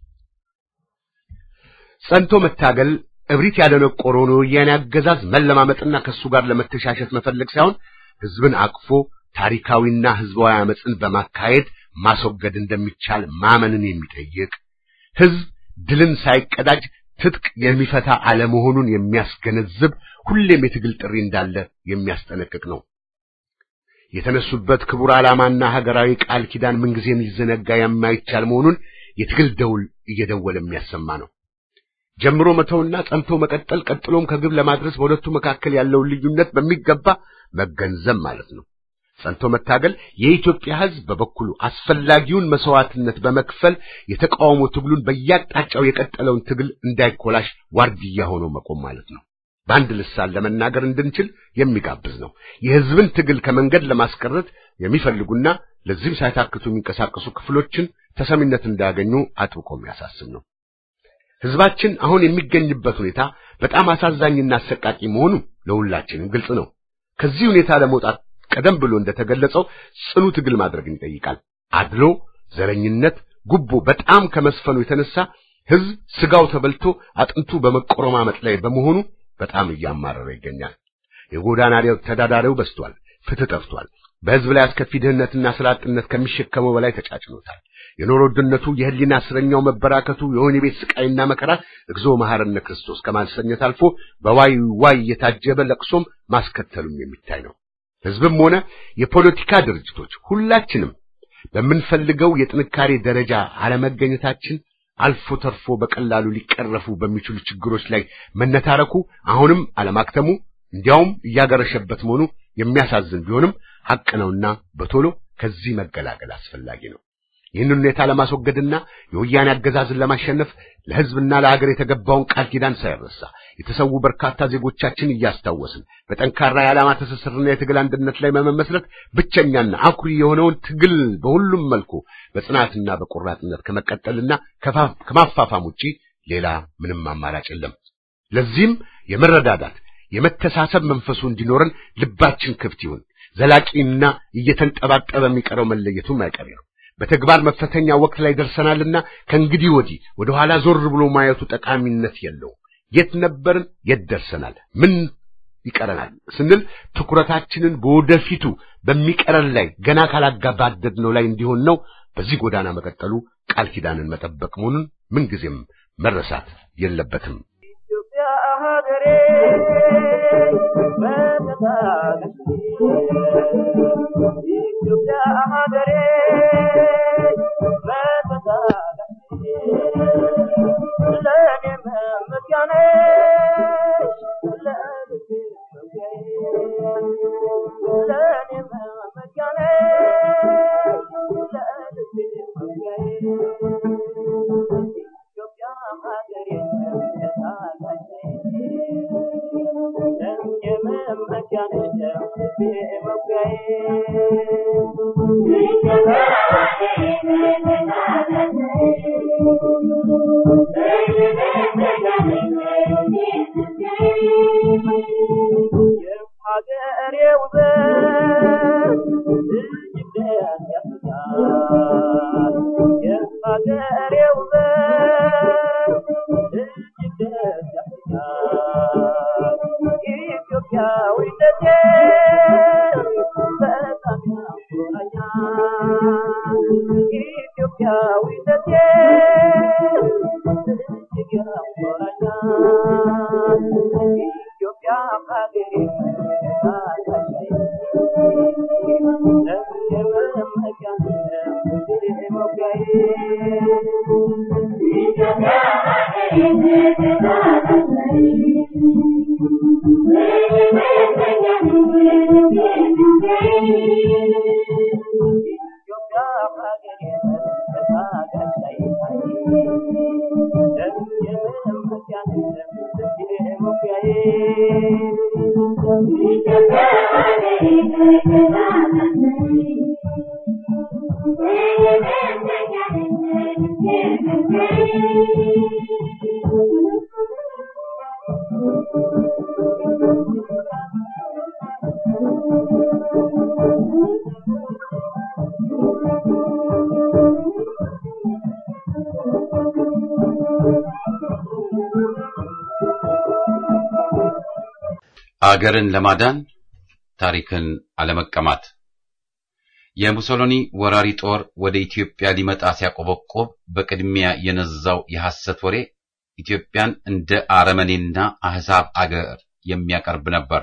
ጸንቶ መታገል እብሪት ያደነቆረውን የወያኔ አገዛዝ መለማመጥና ከሱ ጋር ለመተሻሸት መፈለግ ሳይሆን ህዝብን አቅፎ ታሪካዊና ህዝባዊ አመጽን በማካሄድ ማስወገድ እንደሚቻል ማመንን የሚጠይቅ ህዝብ ድልን ሳይቀዳጅ ትጥቅ የሚፈታ አለመሆኑን የሚያስገነዝብ ሁሌም የትግል ጥሪ እንዳለ የሚያስጠነቅቅ ነው። የተነሱበት ክቡር ዓላማና ሀገራዊ ቃል ኪዳን ምንጊዜም ሊዘነጋ የማይቻል መሆኑን የትግል ደውል እየደወለ የሚያሰማ ነው። ጀምሮ መተውና ጸንቶ መቀጠል ቀጥሎም ከግብ ለማድረስ በሁለቱ መካከል ያለውን ልዩነት በሚገባ መገንዘብ ማለት ነው። ጸንቶ መታገል የኢትዮጵያ ህዝብ በበኩሉ አስፈላጊውን መስዋዕትነት በመክፈል የተቃውሞ ትግሉን በያቅጣጫው የቀጠለውን ትግል እንዳይኮላሽ ዋርድያ ሆኖ መቆም ማለት ነው። በአንድ ልሳን ለመናገር እንድንችል የሚጋብዝ ነው። የህዝብን ትግል ከመንገድ ለማስቀረት የሚፈልጉና ለዚህም ሳይታክቱ የሚንቀሳቀሱ ክፍሎችን ተሰሚነት እንዳያገኙ አጥብቆ የሚያሳስብ ነው። ህዝባችን አሁን የሚገኝበት ሁኔታ በጣም አሳዛኝና አሰቃቂ መሆኑ ለሁላችንም ግልጽ ነው። ከዚህ ሁኔታ ለመውጣት ቀደም ብሎ እንደተገለጸው ጽኑ ትግል ማድረግን ይጠይቃል። አድሎ፣ ዘረኝነት፣ ጉቦ በጣም ከመስፈኑ የተነሳ ህዝብ ስጋው ተበልቶ አጥንቱ በመቆረማመጥ ላይ በመሆኑ በጣም እያማረረ ይገኛል። የጎዳና ላይ ተዳዳሪው በስቷል፣ ፍትህ ጠፍቷል። በህዝብ ላይ አስከፊ ድህነትና ስላጥነት ከሚሸከመው በላይ ተጫጭኖታል። የኑሮ ውድነቱ፣ የህሊና እስረኛው መበራከቱ፣ የወህኒ ቤት ስቃይና መከራ እግዚኦ መሐረነ ክርስቶስ ከማሰኘት አልፎ በዋይ ዋይ የታጀበ ለቅሶም ማስከተሉም የሚታይ ነው። ህዝብም ሆነ የፖለቲካ ድርጅቶች ሁላችንም በምንፈልገው የጥንካሬ ደረጃ አለመገኘታችን አልፎ ተርፎ በቀላሉ ሊቀረፉ በሚችሉ ችግሮች ላይ መነታረኩ አሁንም አለማክተሙ እንዲያውም እያገረሸበት መሆኑ የሚያሳዝን ቢሆንም ሐቅ ነውና በቶሎ ከዚህ መገላገል አስፈላጊ ነው። ይህንን ሁኔታ ለማስወገድና የወያኔ አገዛዝን ለማሸነፍ ለሕዝብና ለሀገር የተገባውን ቃል ኪዳን ሳይረሳ የተሰዉ በርካታ ዜጎቻችን እያስታወስን በጠንካራ የዓላማ ትስስርና የትግል አንድነት ላይ መመስረት ብቸኛና አኩሪ የሆነውን ትግል በሁሉም መልኩ በጽናትና በቁራጥነት ከመቀጠልና ከማፋፋም ውጪ ሌላ ምንም አማራጭ የለም። ለዚህም የመረዳዳት የመተሳሰብ መንፈሱ እንዲኖረን ልባችን ክፍት ይሁን። ዘላቂና እየተንጠባጠበ የሚቀረው መለየቱም አይቀር ነው። በተግባር መፈተኛ ወቅት ላይ ደርሰናልና ከእንግዲህ ወዲህ ወደ ኋላ ዞር ብሎ ማየቱ ጠቃሚነት የለውም። የት ነበርን፣ የት ደርሰናል፣ ምን ይቀረናል ስንል ትኩረታችንን በወደፊቱ በሚቀረን ላይ ገና ካላጋባደድነው ላይ እንዲሆን ነው። በዚህ ጎዳና መቀጠሉ ቃል ኪዳንን መጠበቅ መሆኑን ምንጊዜም መረሳት የለበትም። ኢትዮጵያ ሀገሬ መተታለች ኢትዮጵያ ሀገሬ አገርን ለማዳን ታሪክን አለመቀማት። የሙሶሎኒ ወራሪ ጦር ወደ ኢትዮጵያ ሊመጣ ሲያቆበቆብ በቅድሚያ የነዛው የሐሰት ወሬ ኢትዮጵያን እንደ አረመኔና አህዛብ አገር የሚያቀርብ ነበር።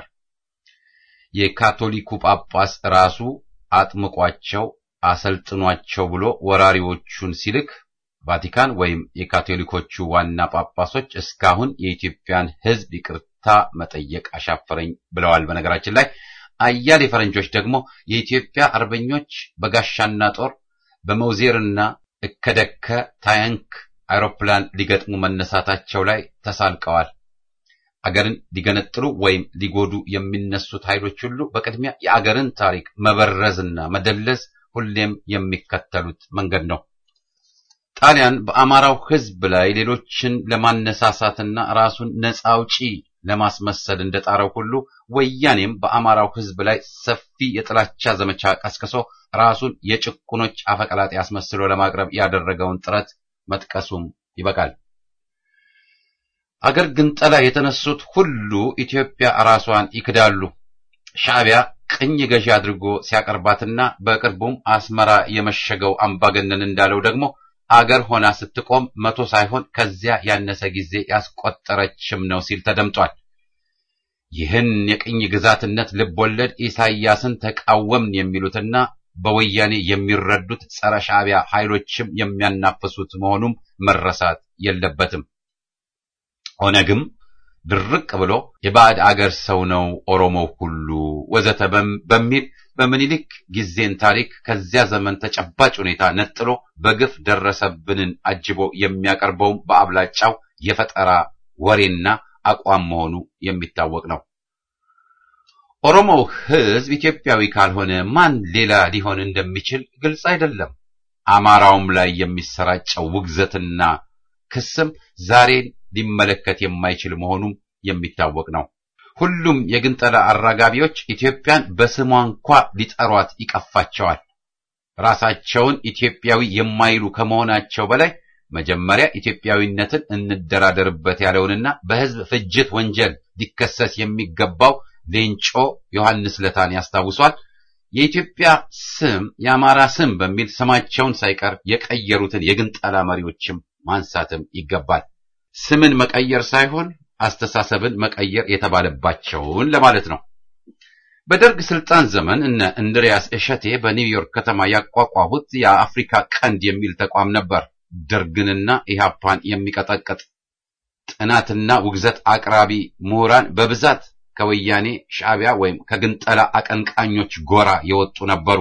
የካቶሊኩ ጳጳስ ራሱ አጥምቋቸው አሰልጥኗቸው ብሎ ወራሪዎቹን ሲልክ ቫቲካን ወይም የካቶሊኮቹ ዋና ጳጳሶች እስካሁን የኢትዮጵያን ሕዝብ ይቅርታ መጠየቅ አሻፈረኝ ብለዋል። በነገራችን ላይ አያሌ ፈረንጆች ደግሞ የኢትዮጵያ አርበኞች በጋሻና ጦር በመውዜርና እከደከ ታንክ አውሮፕላን ሊገጥሙ መነሳታቸው ላይ ተሳልቀዋል። አገርን ሊገነጥሉ ወይም ሊጎዱ የሚነሱት ኃይሎች ሁሉ በቅድሚያ የአገርን ታሪክ መበረዝና መደለዝ ሁሌም የሚከተሉት መንገድ ነው። ጣሊያን በአማራው ሕዝብ ላይ ሌሎችን ለማነሳሳትና ራሱን ነፃ አውጪ ለማስመሰል እንደጣረው ሁሉ ወያኔም በአማራው ሕዝብ ላይ ሰፊ የጥላቻ ዘመቻ ቀስቅሶ ራሱን የጭቁኖች አፈቀላጤ አስመስሎ ለማቅረብ ያደረገውን ጥረት መጥቀሱም ይበቃል። አገር ግንጠላ የተነሱት ሁሉ ኢትዮጵያ ራሷን ይክዳሉ። ሻዕቢያ ቅኝ ገዢ አድርጎ ሲያቀርባትና በቅርቡም አስመራ የመሸገው አምባገነን እንዳለው ደግሞ አገር ሆና ስትቆም መቶ ሳይሆን ከዚያ ያነሰ ጊዜ ያስቆጠረችም ነው ሲል ተደምጧል። ይህን የቅኝ ግዛትነት ልቦለድ ኢሳይያስን ተቃወምን የሚሉትና በወያኔ የሚረዱት ጸረ ሻዕቢያ ኃይሎችም የሚያናፍሱት መሆኑም መረሳት የለበትም። ኦነግም ድርቅ ብሎ የባዕድ አገር ሰው ነው ኦሮሞ ሁሉ ወዘተ በሚል በምኒልክ ጊዜን ታሪክ ከዚያ ዘመን ተጨባጭ ሁኔታ ነጥሎ በግፍ ደረሰብንን አጅቦ የሚያቀርበውም በአብላጫው የፈጠራ ወሬና አቋም መሆኑ የሚታወቅ ነው። ኦሮሞው ሕዝብ ኢትዮጵያዊ ካልሆነ ማን ሌላ ሊሆን እንደሚችል ግልጽ አይደለም። አማራውም ላይ የሚሰራጨው ውግዘትና ክስም ዛሬን ሊመለከት የማይችል መሆኑም የሚታወቅ ነው። ሁሉም የግንጠላ አራጋቢዎች ኢትዮጵያን በስሟ እንኳ ሊጠሯት ይቀፋቸዋል። ራሳቸውን ኢትዮጵያዊ የማይሉ ከመሆናቸው በላይ መጀመሪያ ኢትዮጵያዊነትን እንደራደርበት ያለውንና በሕዝብ ፍጅት ወንጀል ሊከሰስ የሚገባው ሌንጮ ዮሐንስ ለታን ያስታውሷል። የኢትዮጵያ ስም የአማራ ስም በሚል ስማቸውን ሳይቀር የቀየሩትን የግንጠላ መሪዎችም ማንሳትም ይገባል። ስምን መቀየር ሳይሆን አስተሳሰብን መቀየር የተባለባቸውን ለማለት ነው። በደርግ ስልጣን ዘመን እነ እንድሪያስ እሸቴ በኒውዮርክ ከተማ ያቋቋሙት የአፍሪካ ቀንድ የሚል ተቋም ነበር። ደርግንና ኢህአፓን የሚቀጠቅጥ ጥናትና ውግዘት አቅራቢ ምሁራን በብዛት ከወያኔ ሻዕቢያ ወይም ከግንጠላ አቀንቃኞች ጎራ የወጡ ነበሩ።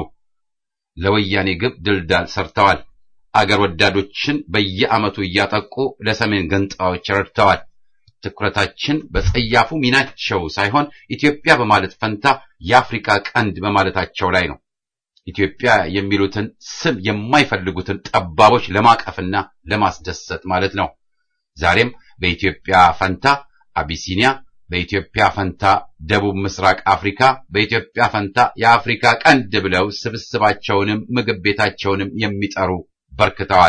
ለወያኔ ግብ ድልዳል ሰርተዋል። አገር ወዳዶችን በየዓመቱ እያጠቁ ለሰሜን ገንጣዎች ረድተዋል። ትኩረታችን በጸያፉ ሚናቸው ሳይሆን ኢትዮጵያ በማለት ፈንታ የአፍሪካ ቀንድ በማለታቸው ላይ ነው። ኢትዮጵያ የሚሉትን ስም የማይፈልጉትን ጠባቦች ለማቀፍና ለማስደሰት ማለት ነው። ዛሬም በኢትዮጵያ ፈንታ አቢሲኒያ፣ በኢትዮጵያ ፈንታ ደቡብ ምስራቅ አፍሪካ፣ በኢትዮጵያ ፈንታ የአፍሪካ ቀንድ ብለው ስብስባቸውንም ምግብ ቤታቸውንም የሚጠሩ በርክተዋል።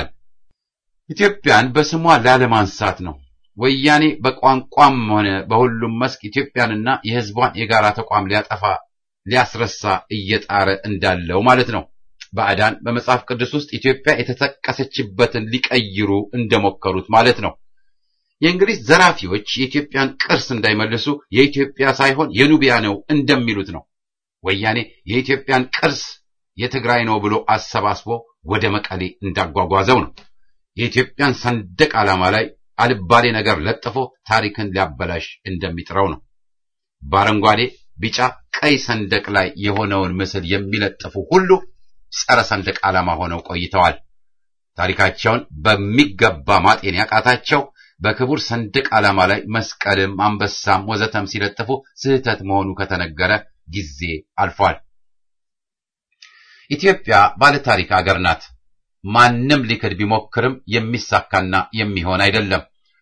ኢትዮጵያን በስሟ ላለማንሳት ነው። ወያኔ በቋንቋም ሆነ በሁሉም መስክ ኢትዮጵያንና የሕዝቧን የጋራ ተቋም ሊያጠፋ ሊያስረሳ እየጣረ እንዳለው ማለት ነው። ባዕዳን በመጽሐፍ ቅዱስ ውስጥ ኢትዮጵያ የተጠቀሰችበትን ሊቀይሩ እንደሞከሩት ማለት ነው። የእንግሊዝ ዘራፊዎች የኢትዮጵያን ቅርስ እንዳይመልሱ የኢትዮጵያ ሳይሆን የኑቢያ ነው እንደሚሉት ነው። ወያኔ የኢትዮጵያን ቅርስ የትግራይ ነው ብሎ አሰባስቦ ወደ መቀሌ እንዳጓጓዘው ነው። የኢትዮጵያን ሰንደቅ ዓላማ ላይ አልባሌ ነገር ለጥፎ ታሪክን ሊያበላሽ እንደሚጥረው ነው። በአረንጓዴ ቢጫ ቀይ ሰንደቅ ላይ የሆነውን ምስል የሚለጥፉ ሁሉ ጸረ ሰንደቅ ዓላማ ሆነው ቆይተዋል። ታሪካቸውን በሚገባ ማጤን ያቃታቸው በክቡር ሰንደቅ ዓላማ ላይ መስቀልም አንበሳም ወዘተም ሲለጥፉ ስህተት መሆኑ ከተነገረ ጊዜ አልፏል። ኢትዮጵያ ባለ ታሪክ አገር ናት። ማንም ሊክድ ቢሞክርም የሚሳካና የሚሆን አይደለም።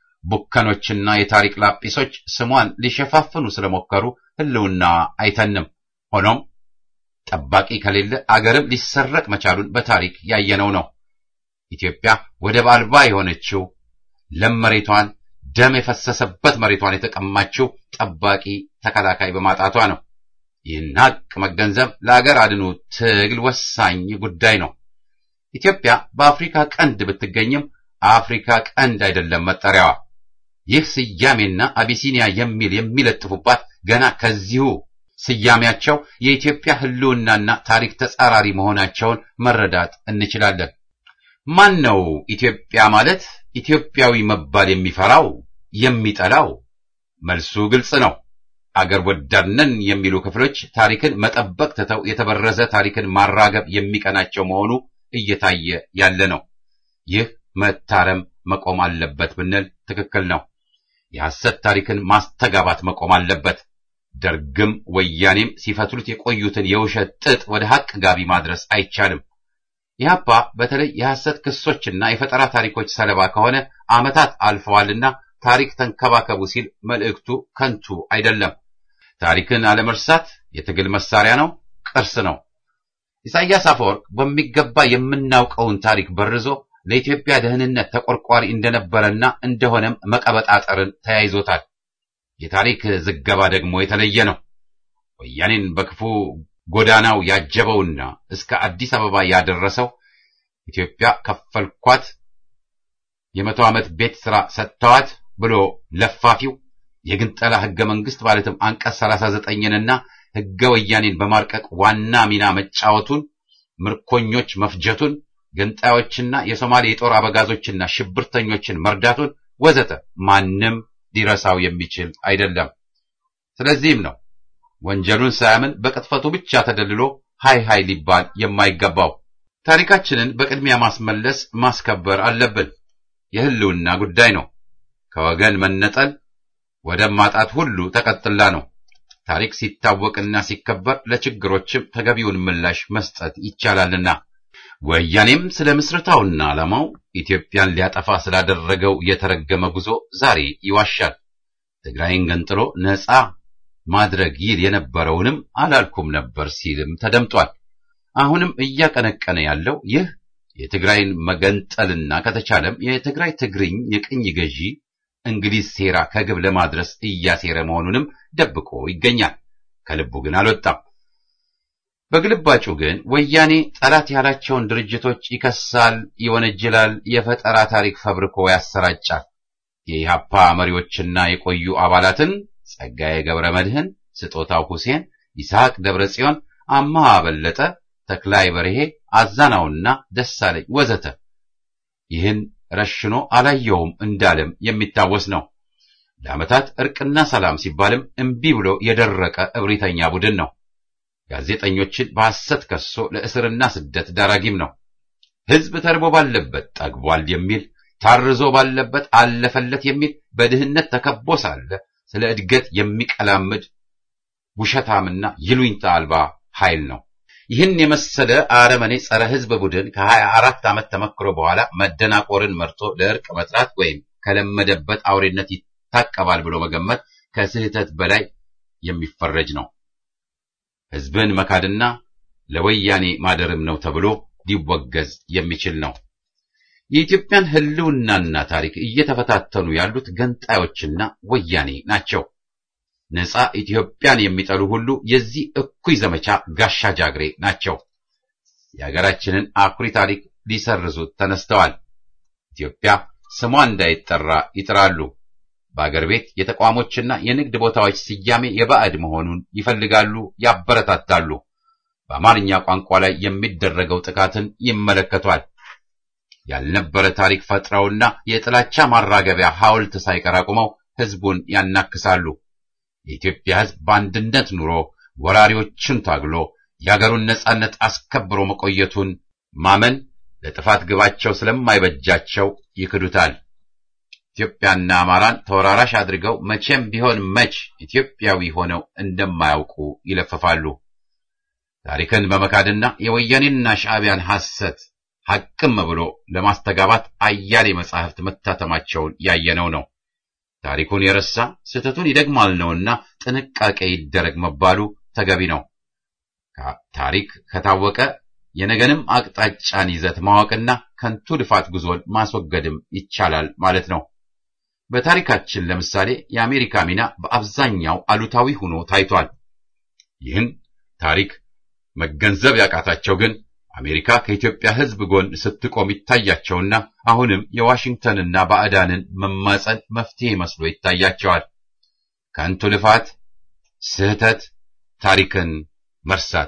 ቡከኖችና የታሪክ ላጲሶች ስሟን ሊሸፋፍኑ ስለሞከሩ ህልውና አይተንም። ሆኖም ጠባቂ ከሌለ አገርም ሊሰረቅ መቻሉን በታሪክ ያየነው ነው። ኢትዮጵያ ወደብ አልባ የሆነችው ለም መሬቷን ደም የፈሰሰበት መሬቷን የተቀማችው ጠባቂ ተከላካይ በማጣቷ ነው። ይህን ሀቅ መገንዘብ ለአገር አድኑ ትግል ወሳኝ ጉዳይ ነው። ኢትዮጵያ በአፍሪካ ቀንድ ብትገኝም አፍሪካ ቀንድ አይደለም መጠሪያዋ። ይህ ስያሜና አቢሲኒያ የሚል የሚለጥፉባት ገና ከዚሁ ስያሜያቸው የኢትዮጵያ ህልውናና ታሪክ ተጻራሪ መሆናቸውን መረዳት እንችላለን። ማን ነው ኢትዮጵያ ማለት ኢትዮጵያዊ መባል የሚፈራው የሚጠላው? መልሱ ግልጽ ነው። አገር ወዳድነን የሚሉ ክፍሎች ታሪክን መጠበቅ ትተው የተበረዘ ታሪክን ማራገብ የሚቀናቸው መሆኑ እየታየ ያለ ነው። ይህ መታረም መቆም አለበት ብንል ትክክል ነው። የሐሰት ታሪክን ማስተጋባት መቆም አለበት። ደርግም ወያኔም ሲፈትሉት የቆዩትን የውሸት ጥጥ ወደ ሐቅ ጋቢ ማድረስ አይቻልም። ኢህአፓ በተለይ የሐሰት ክሶችና የፈጠራ ታሪኮች ሰለባ ከሆነ ዓመታት አልፈዋልና ታሪክ ተንከባከቡ ሲል መልእክቱ ከንቱ አይደለም። ታሪክን አለመርሳት የትግል መሳሪያ ነው፣ ቅርስ ነው። ኢሳያስ አፈወርቅ በሚገባ የምናውቀውን ታሪክ በርዞ ለኢትዮጵያ ደህንነት ተቆርቋሪ እንደነበረና እንደሆነም መቀበጣጠርን ተያይዞታል። የታሪክ ዝገባ ደግሞ የተለየ ነው። ወያኔን በክፉ ጎዳናው ያጀበውና እስከ አዲስ አበባ ያደረሰው ኢትዮጵያ ከፈልኳት የመቶ ዓመት ቤት ሥራ ሰጥተዋት ብሎ ለፋፊው የግንጠላ ሕገ መንግሥት ማለትም አንቀጽ ሰላሳ ዘጠኝንና ሕገ ወያኔን በማርቀቅ ዋና ሚና መጫወቱን፣ ምርኮኞች መፍጀቱን፣ ገንጣዮችና የሶማሌ የጦር አበጋዞችና ሽብርተኞችን መርዳቱን ወዘተ ማንም ሊረሳው የሚችል አይደለም። ስለዚህም ነው ወንጀሉን ሳያምን በቅጥፈቱ ብቻ ተደልሎ ሃይ ሃይ ሊባል የማይገባው። ታሪካችንን በቅድሚያ ማስመለስ ማስከበር አለብን። የህልውና ጉዳይ ነው። ከወገን መነጠል ወደ ማጣት ሁሉ ተቀጥላ ነው። ታሪክ ሲታወቅና ሲከበር ለችግሮችም ተገቢውን ምላሽ መስጠት ይቻላልና። ወያኔም ስለ ምስረታውና ዓላማው ኢትዮጵያን ሊያጠፋ ስላደረገው የተረገመ ጉዞ ዛሬ ይዋሻል። ትግራይን ገንጥሎ ነፃ ማድረግ ይል የነበረውንም አላልኩም ነበር ሲልም ተደምጧል። አሁንም እያቀነቀነ ያለው ይህ የትግራይን መገንጠልና ከተቻለም የትግራይ ትግርኝ የቅኝ ገዢ እንግሊዝ ሴራ ከግብ ለማድረስ እያሴረ መሆኑንም ደብቆ ይገኛል። ከልቡ ግን አልወጣም። በግልባጩ ግን ወያኔ ጠላት ያላቸውን ድርጅቶች ይከሳል፣ ይወነጅላል፣ የፈጠራ ታሪክ ፈብርኮ ያሰራጫል። የኢሃፓ መሪዎችና የቆዩ አባላትን ጸጋዬ ገብረ መድህን፣ ስጦታው ሁሴን፣ ይስሐቅ ደብረጽዮን፣ አማሃ በለጠ፣ ተክላይ በርሄ፣ አዛናውና ደሳለኝ ወዘተ ይህን ረሽኖ አላየውም እንዳለም የሚታወስ ነው። ለዓመታት እርቅና ሰላም ሲባልም እምቢ ብሎ የደረቀ እብሪተኛ ቡድን ነው። ጋዜጠኞችን በሐሰት ከሶ ለእስርና ስደት ዳራጊም ነው። ሕዝብ ተርቦ ባለበት ጠግቧል የሚል፣ ታርዞ ባለበት አለፈለት የሚል፣ በድህነት ተከቦ ሳለ ስለ እድገት የሚቀላምድ ውሸታምና ይሉኝታ አልባ ኃይል ነው። ይህን የመሰለ አረመኔ ጸረ ሕዝብ ቡድን ከሀያ አራት ዓመት ተመክሮ በኋላ መደናቆርን መርጦ ለእርቅ መጥራት ወይም ከለመደበት አውሬነት ይታቀባል ብሎ መገመት ከስህተት በላይ የሚፈረጅ ነው። ሕዝብን መካድና ለወያኔ ማደርም ነው ተብሎ ሊወገዝ የሚችል ነው። የኢትዮጵያን ህልውናና ታሪክ እየተፈታተኑ ያሉት ገንጣዮችና ወያኔ ናቸው። ነፃ ኢትዮጵያን የሚጠሉ ሁሉ የዚህ እኩይ ዘመቻ ጋሻ ጃግሬ ናቸው። የሀገራችንን አኩሪ ታሪክ ሊሰርዙት ተነስተዋል። ኢትዮጵያ ስሟ እንዳይጠራ ይጥራሉ። በአገር ቤት የተቋሞችና የንግድ ቦታዎች ስያሜ የባዕድ መሆኑን ይፈልጋሉ፣ ያበረታታሉ። በአማርኛ ቋንቋ ላይ የሚደረገው ጥቃትን ይመለከቷል። ያልነበረ ታሪክ ፈጥረውና የጥላቻ ማራገቢያ ሐውልት ሳይቀር አቁመው ህዝቡን ያናክሳሉ። የኢትዮጵያ ህዝብ በአንድነት ኑሮ ወራሪዎችን ታግሎ የአገሩን ነጻነት አስከብሮ መቆየቱን ማመን ለጥፋት ግባቸው ስለማይበጃቸው ይክዱታል። ኢትዮጵያና አማራን ተወራራሽ አድርገው መቼም ቢሆን መች ኢትዮጵያዊ ሆነው እንደማያውቁ ይለፈፋሉ። ታሪክን በመካድና የወያኔና ሻዕቢያን ሐሰት ሐቅም ብሎ ለማስተጋባት አያሌ መጻሕፍት መታተማቸውን ያየነው ነው። ታሪኩን የረሳ ስህተቱን ይደግማል ነውና ጥንቃቄ ይደረግ መባሉ ተገቢ ነው። ታሪክ ከታወቀ የነገንም አቅጣጫን ይዘት ማወቅና ከንቱ ልፋት ጉዞን ማስወገድም ይቻላል ማለት ነው። በታሪካችን ለምሳሌ የአሜሪካ ሚና በአብዛኛው አሉታዊ ሆኖ ታይቷል። ይህን ታሪክ መገንዘብ ያቃታቸው ግን አሜሪካ ከኢትዮጵያ ሕዝብ ጎን ስትቆም ይታያቸውና አሁንም የዋሽንግተንና ባዕዳንን መማጸን መፍትሄ መስሎ ይታያቸዋል። ከንቱ ልፋት፣ ስህተት፣ ታሪክን መርሳት።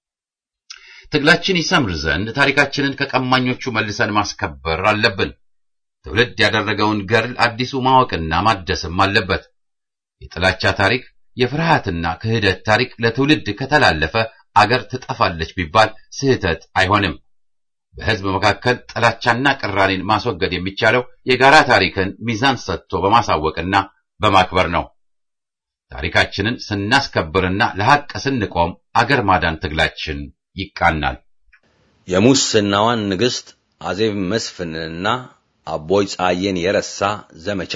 ትግላችን ይሰምር ዘንድ ታሪካችንን ከቀማኞቹ መልሰን ማስከበር አለብን። ትውልድ ያደረገውን ገድል አዲሱ ማወቅና ማደስም አለበት። የጥላቻ ታሪክ፣ የፍርሃትና ክህደት ታሪክ ለትውልድ ከተላለፈ አገር ትጠፋለች ቢባል ስህተት አይሆንም። በሕዝብ መካከል ጥላቻና ቅራኔን ማስወገድ የሚቻለው የጋራ ታሪክን ሚዛን ሰጥቶ በማሳወቅና በማክበር ነው። ታሪካችንን ስናስከብርና ለሐቅ ስንቆም አገር ማዳን ትግላችን ይቃናል። የሙስናዋን ንግሥት አዜብ መስፍንና አቦይ ፀሐዬን የረሳ ዘመቻ።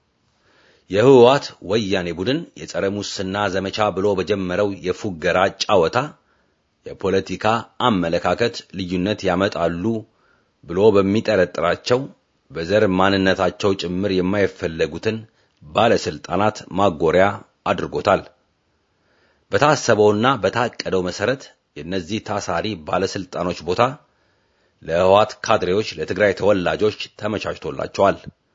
የህወሓት ወያኔ ቡድን የጸረ ሙስና ዘመቻ ብሎ በጀመረው የፉገራ ጫወታ የፖለቲካ አመለካከት ልዩነት ያመጣሉ ብሎ በሚጠረጥራቸው በዘር ማንነታቸው ጭምር የማይፈለጉትን ባለስልጣናት ማጎሪያ አድርጎታል። በታሰበውና በታቀደው መሰረት የነዚህ ታሳሪ ባለስልጣኖች ቦታ ለህወሓት ካድሬዎች፣ ለትግራይ ተወላጆች ተመቻችቶላቸዋል።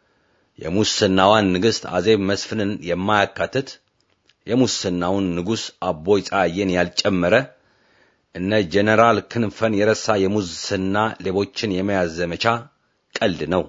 የሙስናዋን ንግሥት አዜብ መስፍንን የማያካትት የሙስናውን ንጉስ አቦይ ፀሐዬን ያልጨመረ እነ ጀነራል ክንፈን የረሳ የሙስና ሌቦችን የመያዝ ዘመቻ ቀልድ ነው።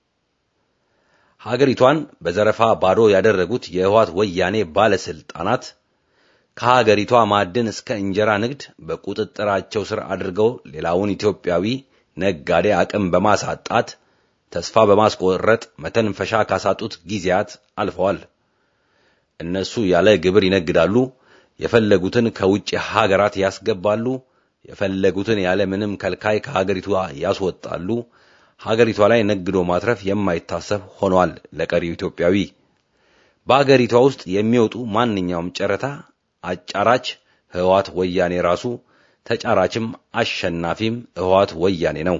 ሀገሪቷን በዘረፋ ባዶ ያደረጉት የህወሓት ወያኔ ባለስልጣናት ከሀገሪቷ ማዕድን እስከ እንጀራ ንግድ በቁጥጥራቸው ስር አድርገው ሌላውን ኢትዮጵያዊ ነጋዴ አቅም በማሳጣት ተስፋ በማስቆረጥ መተንፈሻ ካሳጡት ጊዜያት አልፈዋል። እነሱ ያለ ግብር ይነግዳሉ፣ የፈለጉትን ከውጭ ሀገራት ያስገባሉ፣ የፈለጉትን ያለ ምንም ከልካይ ከሀገሪቷ ያስወጣሉ። ሀገሪቷ ላይ ነግዶ ማትረፍ የማይታሰብ ሆኗል ለቀሪው ኢትዮጵያዊ። በሀገሪቷ ውስጥ የሚወጡ ማንኛውም ጨረታ አጫራች ህወሓት ወያኔ ራሱ፣ ተጫራችም አሸናፊም ህወሓት ወያኔ ነው።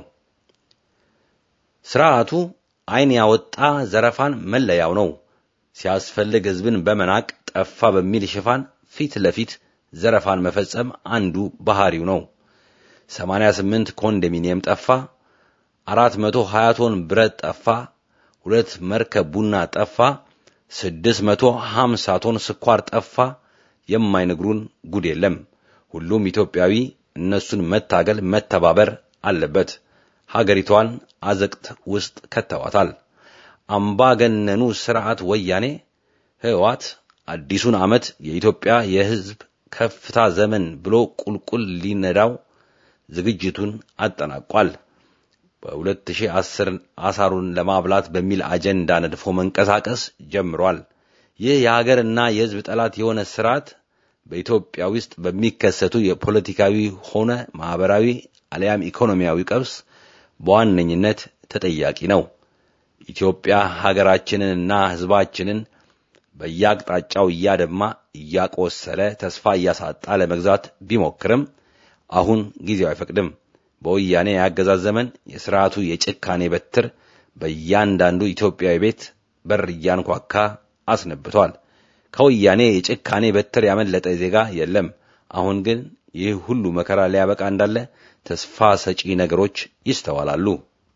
ስርዓቱ አይን ያወጣ ዘረፋን መለያው ነው። ሲያስፈልግ ህዝብን በመናቅ ጠፋ በሚል ሽፋን ፊት ለፊት ዘረፋን መፈጸም አንዱ ባህሪው ነው። ሰማንያ ስምንት ኮንዶሚኒየም ጠፋ፣ አራት መቶ ሀያ ቶን ብረት ጠፋ፣ ሁለት መርከብ ቡና ጠፋ፣ ስድስት መቶ ሀምሳ ቶን ስኳር ጠፋ። የማይነግሩን ጉድ የለም። ሁሉም ኢትዮጵያዊ እነሱን መታገል መተባበር አለበት። ሀገሪቷን አዘቅት ውስጥ ከተዋታል። አምባገነኑ ስርዓት ወያኔ ህወሓት አዲሱን ዓመት የኢትዮጵያ የህዝብ ከፍታ ዘመን ብሎ ቁልቁል ሊነዳው ዝግጅቱን አጠናቋል። በ2010 አሳሩን ለማብላት በሚል አጀንዳ ነድፎ መንቀሳቀስ ጀምሯል። ይህ የሀገርና የህዝብ ጠላት የሆነ ስርዓት በኢትዮጵያ ውስጥ በሚከሰቱ የፖለቲካዊ ሆነ ማህበራዊ አለያም ኢኮኖሚያዊ ቀውስ በዋነኝነት ተጠያቂ ነው። ኢትዮጵያ ሀገራችንንና ህዝባችንን በየአቅጣጫው እያደማ እያቆሰለ ተስፋ እያሳጣ ለመግዛት ቢሞክርም አሁን ጊዜው አይፈቅድም። በወያኔ ያገዛዝ ዘመን የሥርዓቱ የጭካኔ በትር በእያንዳንዱ ኢትዮጵያዊ ቤት በር እያንኳካ አስነብቷል። ከወያኔ የጭካኔ በትር ያመለጠ ዜጋ የለም። አሁን ግን ይህ ሁሉ መከራ ሊያበቃ እንዳለ ተስፋ ሰጪ ነገሮች ይስተዋላሉ።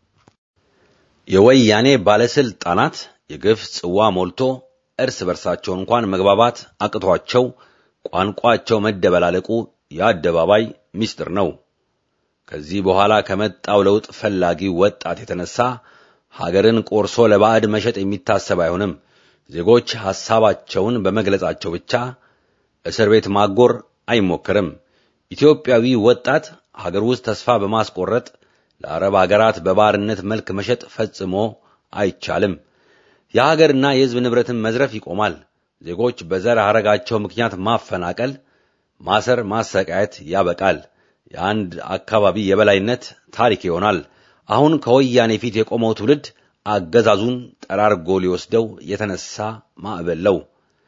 የወያኔ ባለስልጣናት የግፍ ጽዋ ሞልቶ እርስ በርሳቸው እንኳን መግባባት አቅቷቸው ቋንቋቸው መደበላለቁ የአደባባይ ሚስጥር ነው። ከዚህ በኋላ ከመጣው ለውጥ ፈላጊ ወጣት የተነሳ ሀገርን ቆርሶ ለባዕድ መሸጥ የሚታሰብ አይሆንም። ዜጎች ሐሳባቸውን በመግለጻቸው ብቻ እስር ቤት ማጎር አይሞከርም። ኢትዮጵያዊ ወጣት ሀገር ውስጥ ተስፋ በማስቆረጥ ለአረብ ሀገራት በባርነት መልክ መሸጥ ፈጽሞ አይቻልም። የሀገርና የሕዝብ ንብረትን መዝረፍ ይቆማል። ዜጎች በዘር ሐረጋቸው ምክንያት ማፈናቀል፣ ማሰር፣ ማሰቃየት ያበቃል። የአንድ አካባቢ የበላይነት ታሪክ ይሆናል። አሁን ከወያኔ ፊት የቆመው ትውልድ አገዛዙን ጠራርጎ ሊወስደው የተነሳ ማዕበል ነው።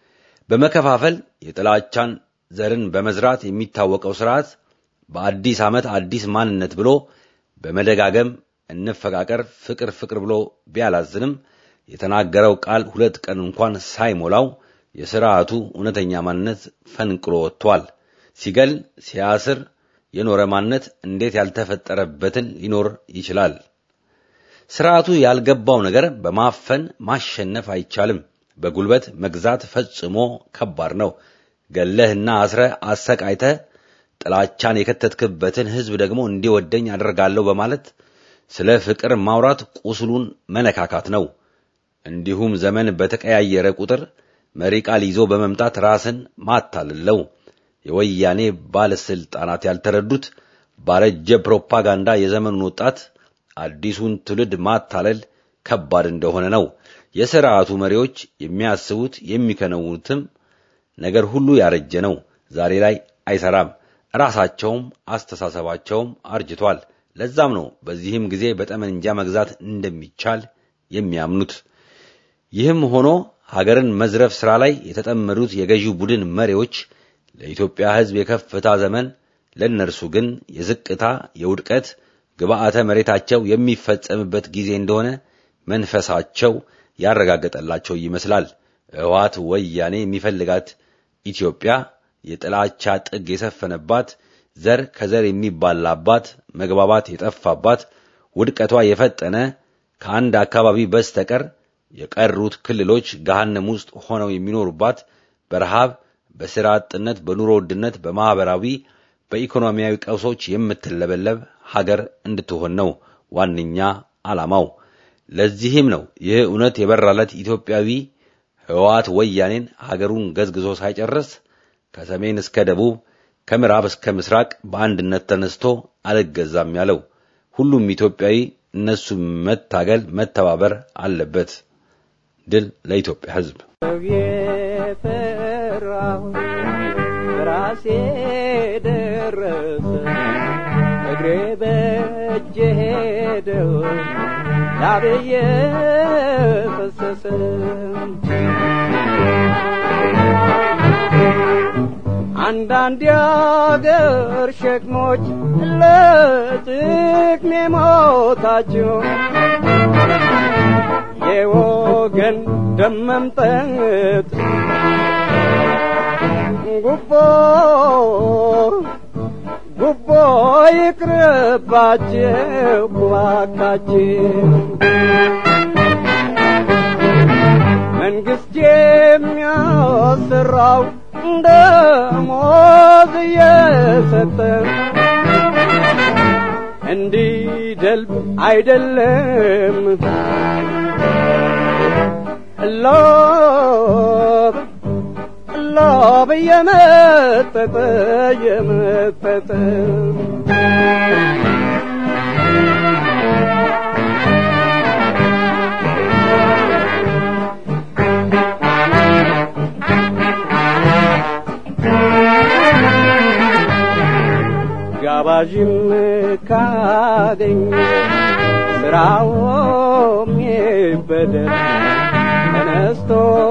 በመከፋፈል የጥላቻን ዘርን በመዝራት የሚታወቀው ስርዓት በአዲስ ዓመት አዲስ ማንነት ብሎ በመደጋገም እንፈቃቀር ፍቅር ፍቅር ብሎ ቢያላዝንም የተናገረው ቃል ሁለት ቀን እንኳን ሳይሞላው የሥርዓቱ እውነተኛ ማንነት ፈንቅሎ ወጥቷል። ሲገል ሲያስር የኖረ ማንነት እንዴት ያልተፈጠረበትን ሊኖር ይችላል? ስርዓቱ ያልገባው ነገር በማፈን ማሸነፍ አይቻልም። በጉልበት መግዛት ፈጽሞ ከባድ ነው። ገለህና አስረ አሰቃይተ ጥላቻን የከተትክበትን ህዝብ ደግሞ እንዲወደኝ አደርጋለሁ በማለት ስለ ፍቅር ማውራት ቁስሉን መነካካት ነው። እንዲሁም ዘመን በተቀያየረ ቁጥር መሪ ቃል ይዞ በመምጣት ራስን ማታለለው። የወያኔ ባለስልጣናት ያልተረዱት ባረጀ ፕሮፓጋንዳ የዘመኑን ወጣት አዲሱን ትውልድ ማታለል ከባድ እንደሆነ ነው። የሥርዓቱ መሪዎች የሚያስቡት የሚከነውኑትም ነገር ሁሉ ያረጀ ነው። ዛሬ ላይ አይሰራም። ራሳቸውም አስተሳሰባቸውም አርጅቷል። ለዛም ነው በዚህም ጊዜ በጠመንጃ መግዛት እንደሚቻል የሚያምኑት። ይህም ሆኖ ሀገርን መዝረፍ ሥራ ላይ የተጠመዱት የገዢው ቡድን መሪዎች ለኢትዮጵያ ሕዝብ የከፍታ ዘመን ለነርሱ ግን የዝቅታ የውድቀት ግብአተ መሬታቸው የሚፈጸምበት ጊዜ እንደሆነ መንፈሳቸው ያረጋገጠላቸው ይመስላል። ህወሓት ወያኔ የሚፈልጋት ኢትዮጵያ የጥላቻ ጥግ የሰፈነባት፣ ዘር ከዘር የሚባላባት፣ መግባባት የጠፋባት፣ ውድቀቷ የፈጠነ ከአንድ አካባቢ በስተቀር የቀሩት ክልሎች ገሃነም ውስጥ ሆነው የሚኖሩባት፣ በረሃብ በሥራ አጥነት በኑሮ ውድነት በማህበራዊ በኢኮኖሚያዊ ቀውሶች የምትለበለብ ሀገር እንድትሆን ነው ዋንኛ ዓላማው። ለዚህም ነው ይህ እውነት የበራለት ኢትዮጵያዊ ህወሓት ወያኔን ሀገሩን ገዝግዞ ሳይጨርስ ከሰሜን እስከ ደቡብ ከምዕራብ እስከ ምስራቅ በአንድነት ተነስቶ አልገዛም ያለው። ሁሉም ኢትዮጵያዊ እነሱ መታገል መተባበር አለበት። ድል ለኢትዮጵያ ህዝብ። የፈራው ራሴ ደረሰ እግሬ በእጄ ሄደው ላብዬ ፈሰሰ አንዳንድ ያገር ሸክሞች ለጥቅሜ ሞታቸው የወገን ደም መምጠጥ ጉቦ ጉቦ ይቅርባቸው እባካችሁ መንግስት የሚያሰራው ደሞዝ እየሰጠ እንዲደልብ አይደለም ሎብ ሎብ የመጠጠ የመጠጠ ጋባዥም ካገኝ ስራውም ይበደል ተነስቶ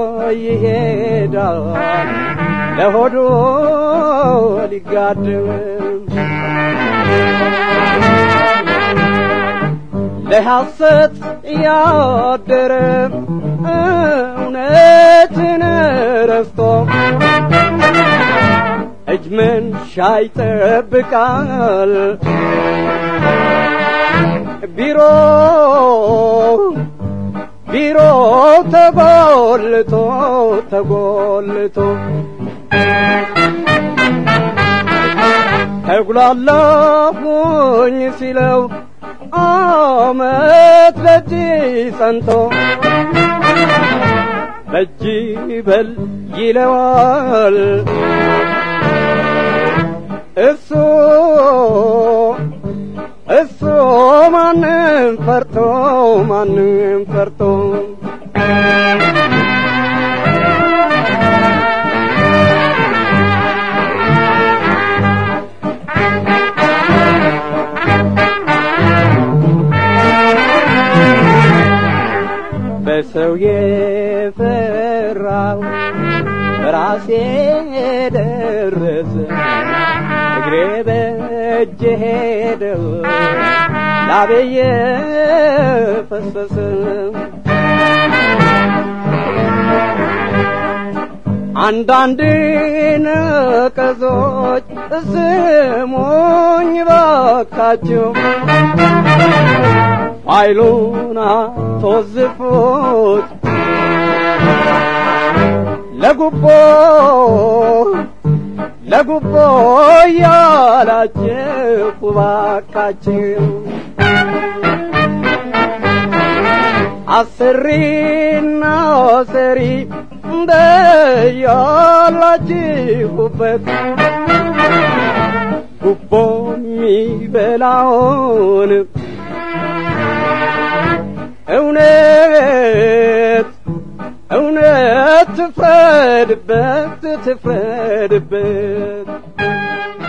ይሄዳል ለሆዱ ሊጋደም ለሐሰት ያደረ እውነትን ረስቶ እጅ መንሻ ይጠብቃል ቢሮ ቢሮ ተጎልቶ ተጎልቶ ተጉላላሁኝ ሲለው አመት ለእጅ ጸንቶ በእጅ በል ይለዋል እሱ እሱ ማንም ፈርቶ ማንም ፈርቶ በሰው የፈራው በራሴ ደረሰ እግሬ በእጄ ሄደው ላብዬ ፈሰሰ አንዳንድ ነቀዞች ስሙኝ ባካችሁ ኃይሉን አትወዝፉት ለጉቦ ለጉቦ ያላችሁ ባካችሁ አስሪና ሰሪ እንደያላችሁበት ጉቦ የሚበላውን እውነት እውነት ትፍረድበት ትፍረድበት